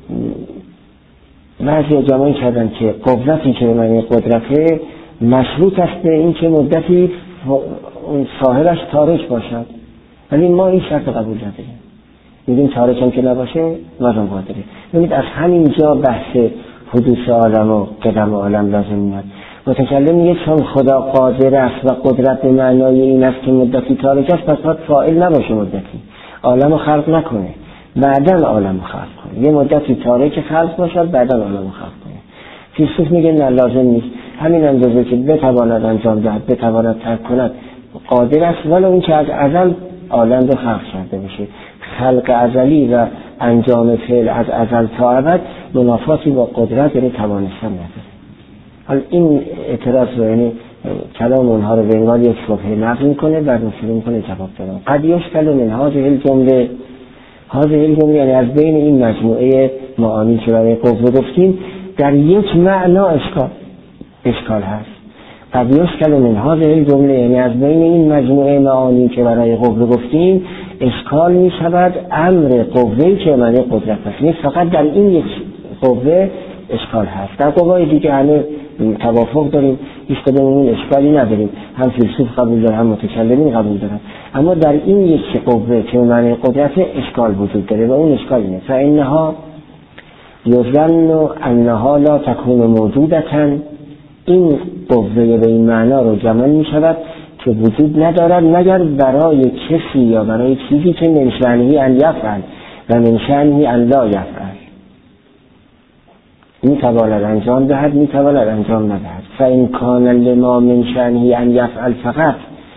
[SPEAKER 1] بعضی جمعی کردن که قدرتی که به معنی قدرته مشروط است به این که مدتی صاحبش تارک باشد، ولی ما این شرط قبول نداریم. میگیم تارک هم که نباشه لازم قادره. ببینید از همینجا بحث حدوث عالم و قدم عالم لازم میاد. متکلم میگه چون خدا قادر است و قدرت به معنای این است که مدتی تارک است، پس باید فاعل نباشه مدتی، عالم رو خلق نکنه، بعداً عالم رو خلق کنه. یه مدتی تارک خلق باشد بعداً عالم رو خلق کنه. فیلسوف میگه نه لازم نیست، همین اندازه که بتواند انجام دهد بتواند ترک کند قادر است، ولی اون که از ازل عالم رو خلق کرده باشه. خلق ازلی و انجام فعل از ازل تا ابد منافاتی با قدرت یعنی توانستن نداره. حالا این اعتراض رو یعنی کلام اونها رو به انگار یک شبهه نقل میکنه بعد شروع میکنه جواب دادن. قد یشکل من هذه الجمله، هذه الجمله یعنی از بین این مجموعه معانی که برای قوه گفتیم در یک معنا اشکال هست. قد یشکل من هذه الجمله یعنی از بین این مجموعه معانی که برای قوه گفتیم اشکال می شود امر قوهی که معنی قدرت است. نیست فقط در این یک قوه اشکال هست، در قوهای دیگه همه توافق داریم، هیچ کدوممون اشکالی نداریم، هم فیلسوف قبول داره هم متکلمین قبول دارن، اما در این یک قوه که معنی قدرت اشکال وجود داره و اون اشکال اینه فانها یظن انها لا تکون موجودتا، این قوه به این معنا رو جمع می شود که وجود ندارد مگر برای کسی یا برای چیزی که من شأنه ان یفعل و من شأنه ان لا یفعل، می تواند انجام دهد می تواند انجام ندهد. فإن کان لما من شأنه ان یفعل فقط،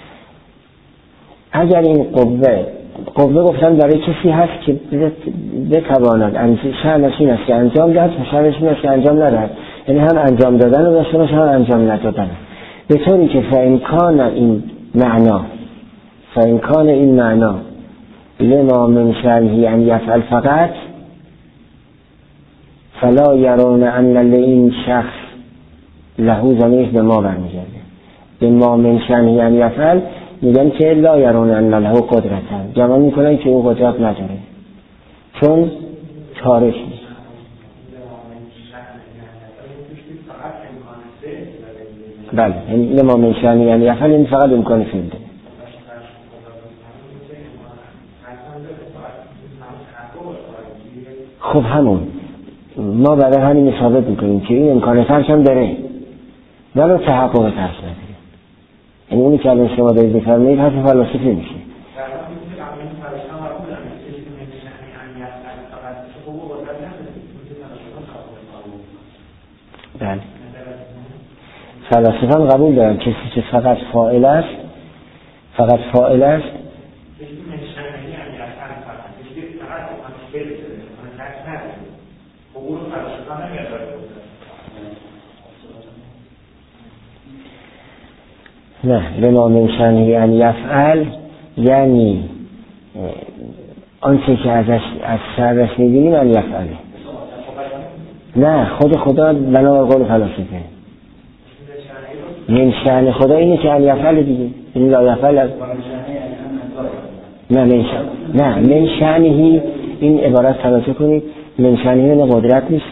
[SPEAKER 1] اگر این قوه گفتن برای کسی هست که بتواند شأنش این است که انجام دهد و شأنش این است که انجام ندهد، یعنی هم انجام دادن و داشته باشه هم انجام ندادن، به طوری که فإن کان این معنا لما من شأنه ان یفعل فقط فلا یرون ان لئن شخص له ضمیر به ما برمیگرده، به ما من شأنه ان یفعل میگن که لا یرون ان له قدرتن، جمع میکنن که او قدرت نداره چون تارک نیست. بله لما من شأنه ان یفعل این فقط امکان فعل داره. خب همون ما برای همین ثابت میکنیم که این امکان فرش هم داره ولی تحقق فرش نداره. یعنی اونی که الان شما دارید بفرمایید حرف فلسفی میشه. بله فلسفه هم قبول دارن کسی که فقط فاعل است نه لما من شأنه ان یفعل یعنی آنچه که از شرش میبینیم ان یفعله، نه خود خدا بنابر قول فلسفه من شأن خدا اینه که ان یفعل دیگه، این لا یفعل نه من شأنه این عبارت توجه کنید، من شأنه این قدرت نیست،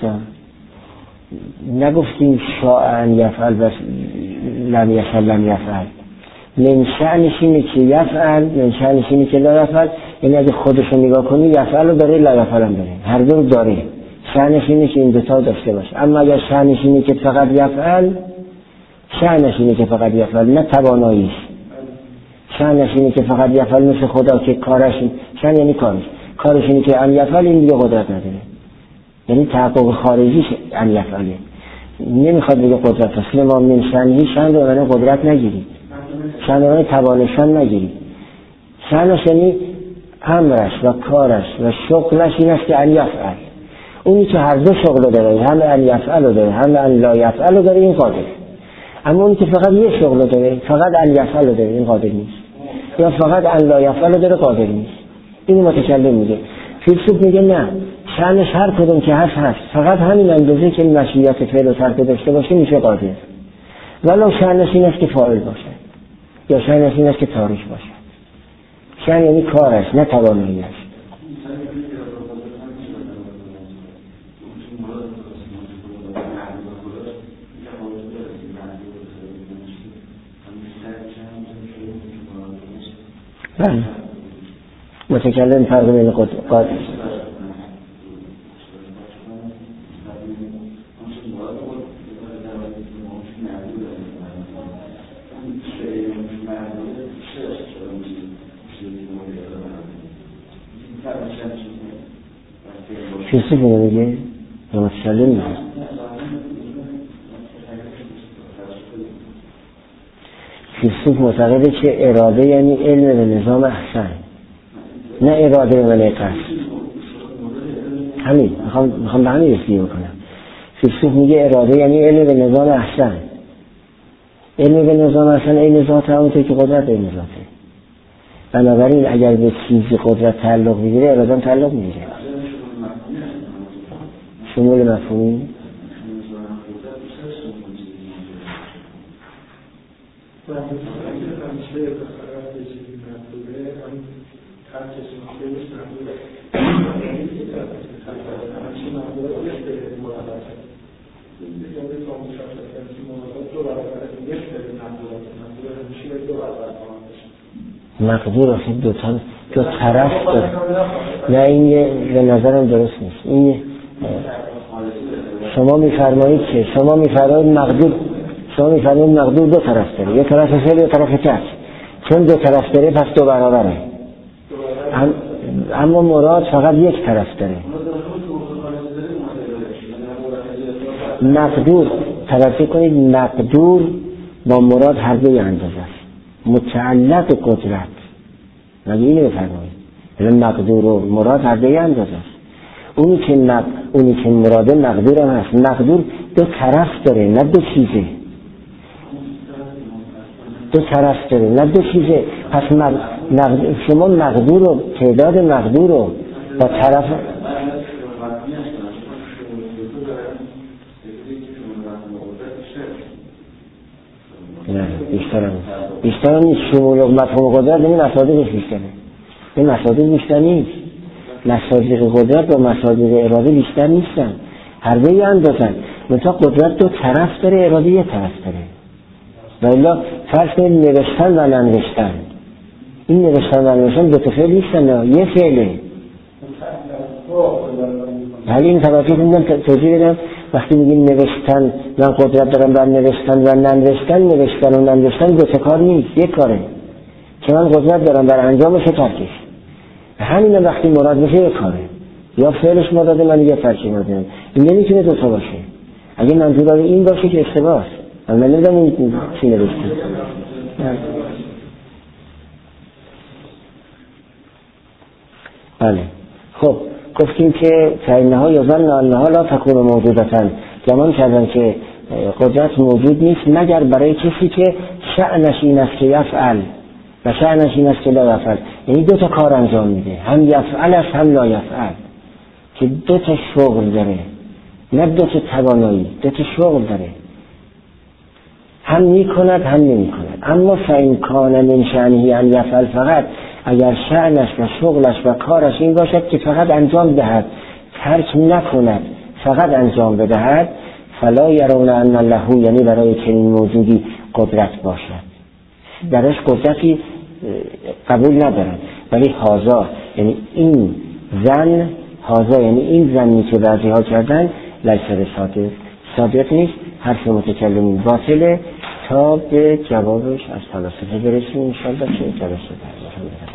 [SPEAKER 1] نگفتیم شاء ان یفعل و لم یفعل. من شأنش اینه که یفعل، من شأنش اینه که لا یفعل، یعنی اگه خودشو نگاه کنی یفعل رو داره لا یفعل هم داره، هر دو رو داره. شأنش اینه که این دوتا داشته باشه. اما اگر شأنش اینه که فقط یفعل نه تواناییش، شأنش اینه که فقط یفعل مثل خدا که کارش شأن یعنی کارش اینه که ان یفعل این دیگه قدرت نداره، یعنی تحقق خارجیش ان یفعله، نمیخواد بگه قدرت است. ما من شأنه شأن رو یعنی قدرت نگیرید، شأن رو توانشان نگیرید، شأنش یعنی امرش و کارش و شغلش این است که ان یفعل، اونی که هر دو شغل داره، هم ان یفعل داره هم ان لا یفعل داره، این قادر. اما اونی که فقط یه شغل داره، فقط ان یفعل داره، این قادر نیست، یا فقط ان لا یفعل داره، قادر نیست. اینو متکلم میگه. فیلسوف میگه نه، شأنش هر کدوم که هست فقط همین اندازه که این مشیت فعل و ترک داشته باشه میشه قادر، ولو شأنش این است که فاعل باشه یا شأنش این است که تارک باشه. شأن یعنی کارش نه تواناییش. بله متکلم فرق بین قادر فیلسوف میگه یا متکلم میگه. فیلسوف معتقده که اراده یعنی علم به نظام احسن، نه اراده و نه قصد. همین میخوام به همین رسیدگی کنم. فیلسوف میگه اراده یعنی علم به نظام احسن. علم به نظام احسن این ذات همونطور که قدرت این ذاته. بنابراین اگر به چیزی قدرت تعلق میگیره اراده هم تعلق میگیره. شمول مفهومی مقدور آخه دو طرف داره. نه این به نظرم درست نیست. این شما میفرمایید که شما میفرمایید مقدور دو طرف داره، یه طرف فعل یه طرف ترک. چون دو طرف داره پس دو برابره. اما مراد فقط یک طرف داره. مقدور توجه کنید، مقدور با مراد هر دوی اندازه است. متعلق قدرت مگه اینو بفرمایید. مقدور و مراد هر دوی اندازه است. اونی که مراده مقدور هم هست. مقدور دو طرف داره نه دو چیزه. دو طرف داره نه دو چیزه. پس شما مقدور رو تعداد مقدور رو با طرف نه بیشتر نیست. شمول و مفهوم قدرت این مصادیقش بیشتره. این مصادیق بیشتر نیست. مصادیق قدرت و مصادیق اراده بیشتر نیستن. هر دوی اندازن. مثلا قدرت دو طرف داره، اراده یه طرف داره. والا فرض کنید نوشتن و ننوشتن. این نوشتن و ننوشتن دو تا فعل نیستن، یه فعله. ولی این توجه کنم توضیح بدم. وقتی میگیم نوشتن، من قدرت دارم بر نوشتن و ننوشتن، نوشتن و ننوشتن دو تا کار نیست، یک کاره. که من قدرت دارم بر انجامش و ترکش. همین وقتی مراد بشه یک کاره. یا فعلش مراده من یا ترکش مراده. این نمیتونه دو تا باشه. اگه منظور این باشه که اشتباهه. من نمیدونم این چی نوشته. بله. خب گفتیم که فإنها یظن انها لا تكون موجودة. گمان کردن که قدرت موجود نیست مگر برای کسی که شأنش این است که یفعل و شأنش این است که لا یفعل. یعنی دو تا کار انجام میده، هم یفعل است هم لا یفعل، که دو تا شغل داره، نه دو تا توانایی، دو تا شغل داره، هم میکند هم نمیکند. اما فإن کان من شأنه ان یفعل، فقط اگر شأنش و شغلش و کارش این باشد که فقط انجام دهد، ترک نکند، فقط انجام بدهد، فلا یرون ان له، یعنی برای چنین موجودی قدرت باشد، درش قدرتی قبول ندارن. ولی هازا یعنی این زن، هازا یعنی این زنی که بعضی ها کردن، لیس صادق نیست، حرف متکلمین باطله. تا به جوابش از فلاسفه برسیم انشاءالله که جلسه بعد.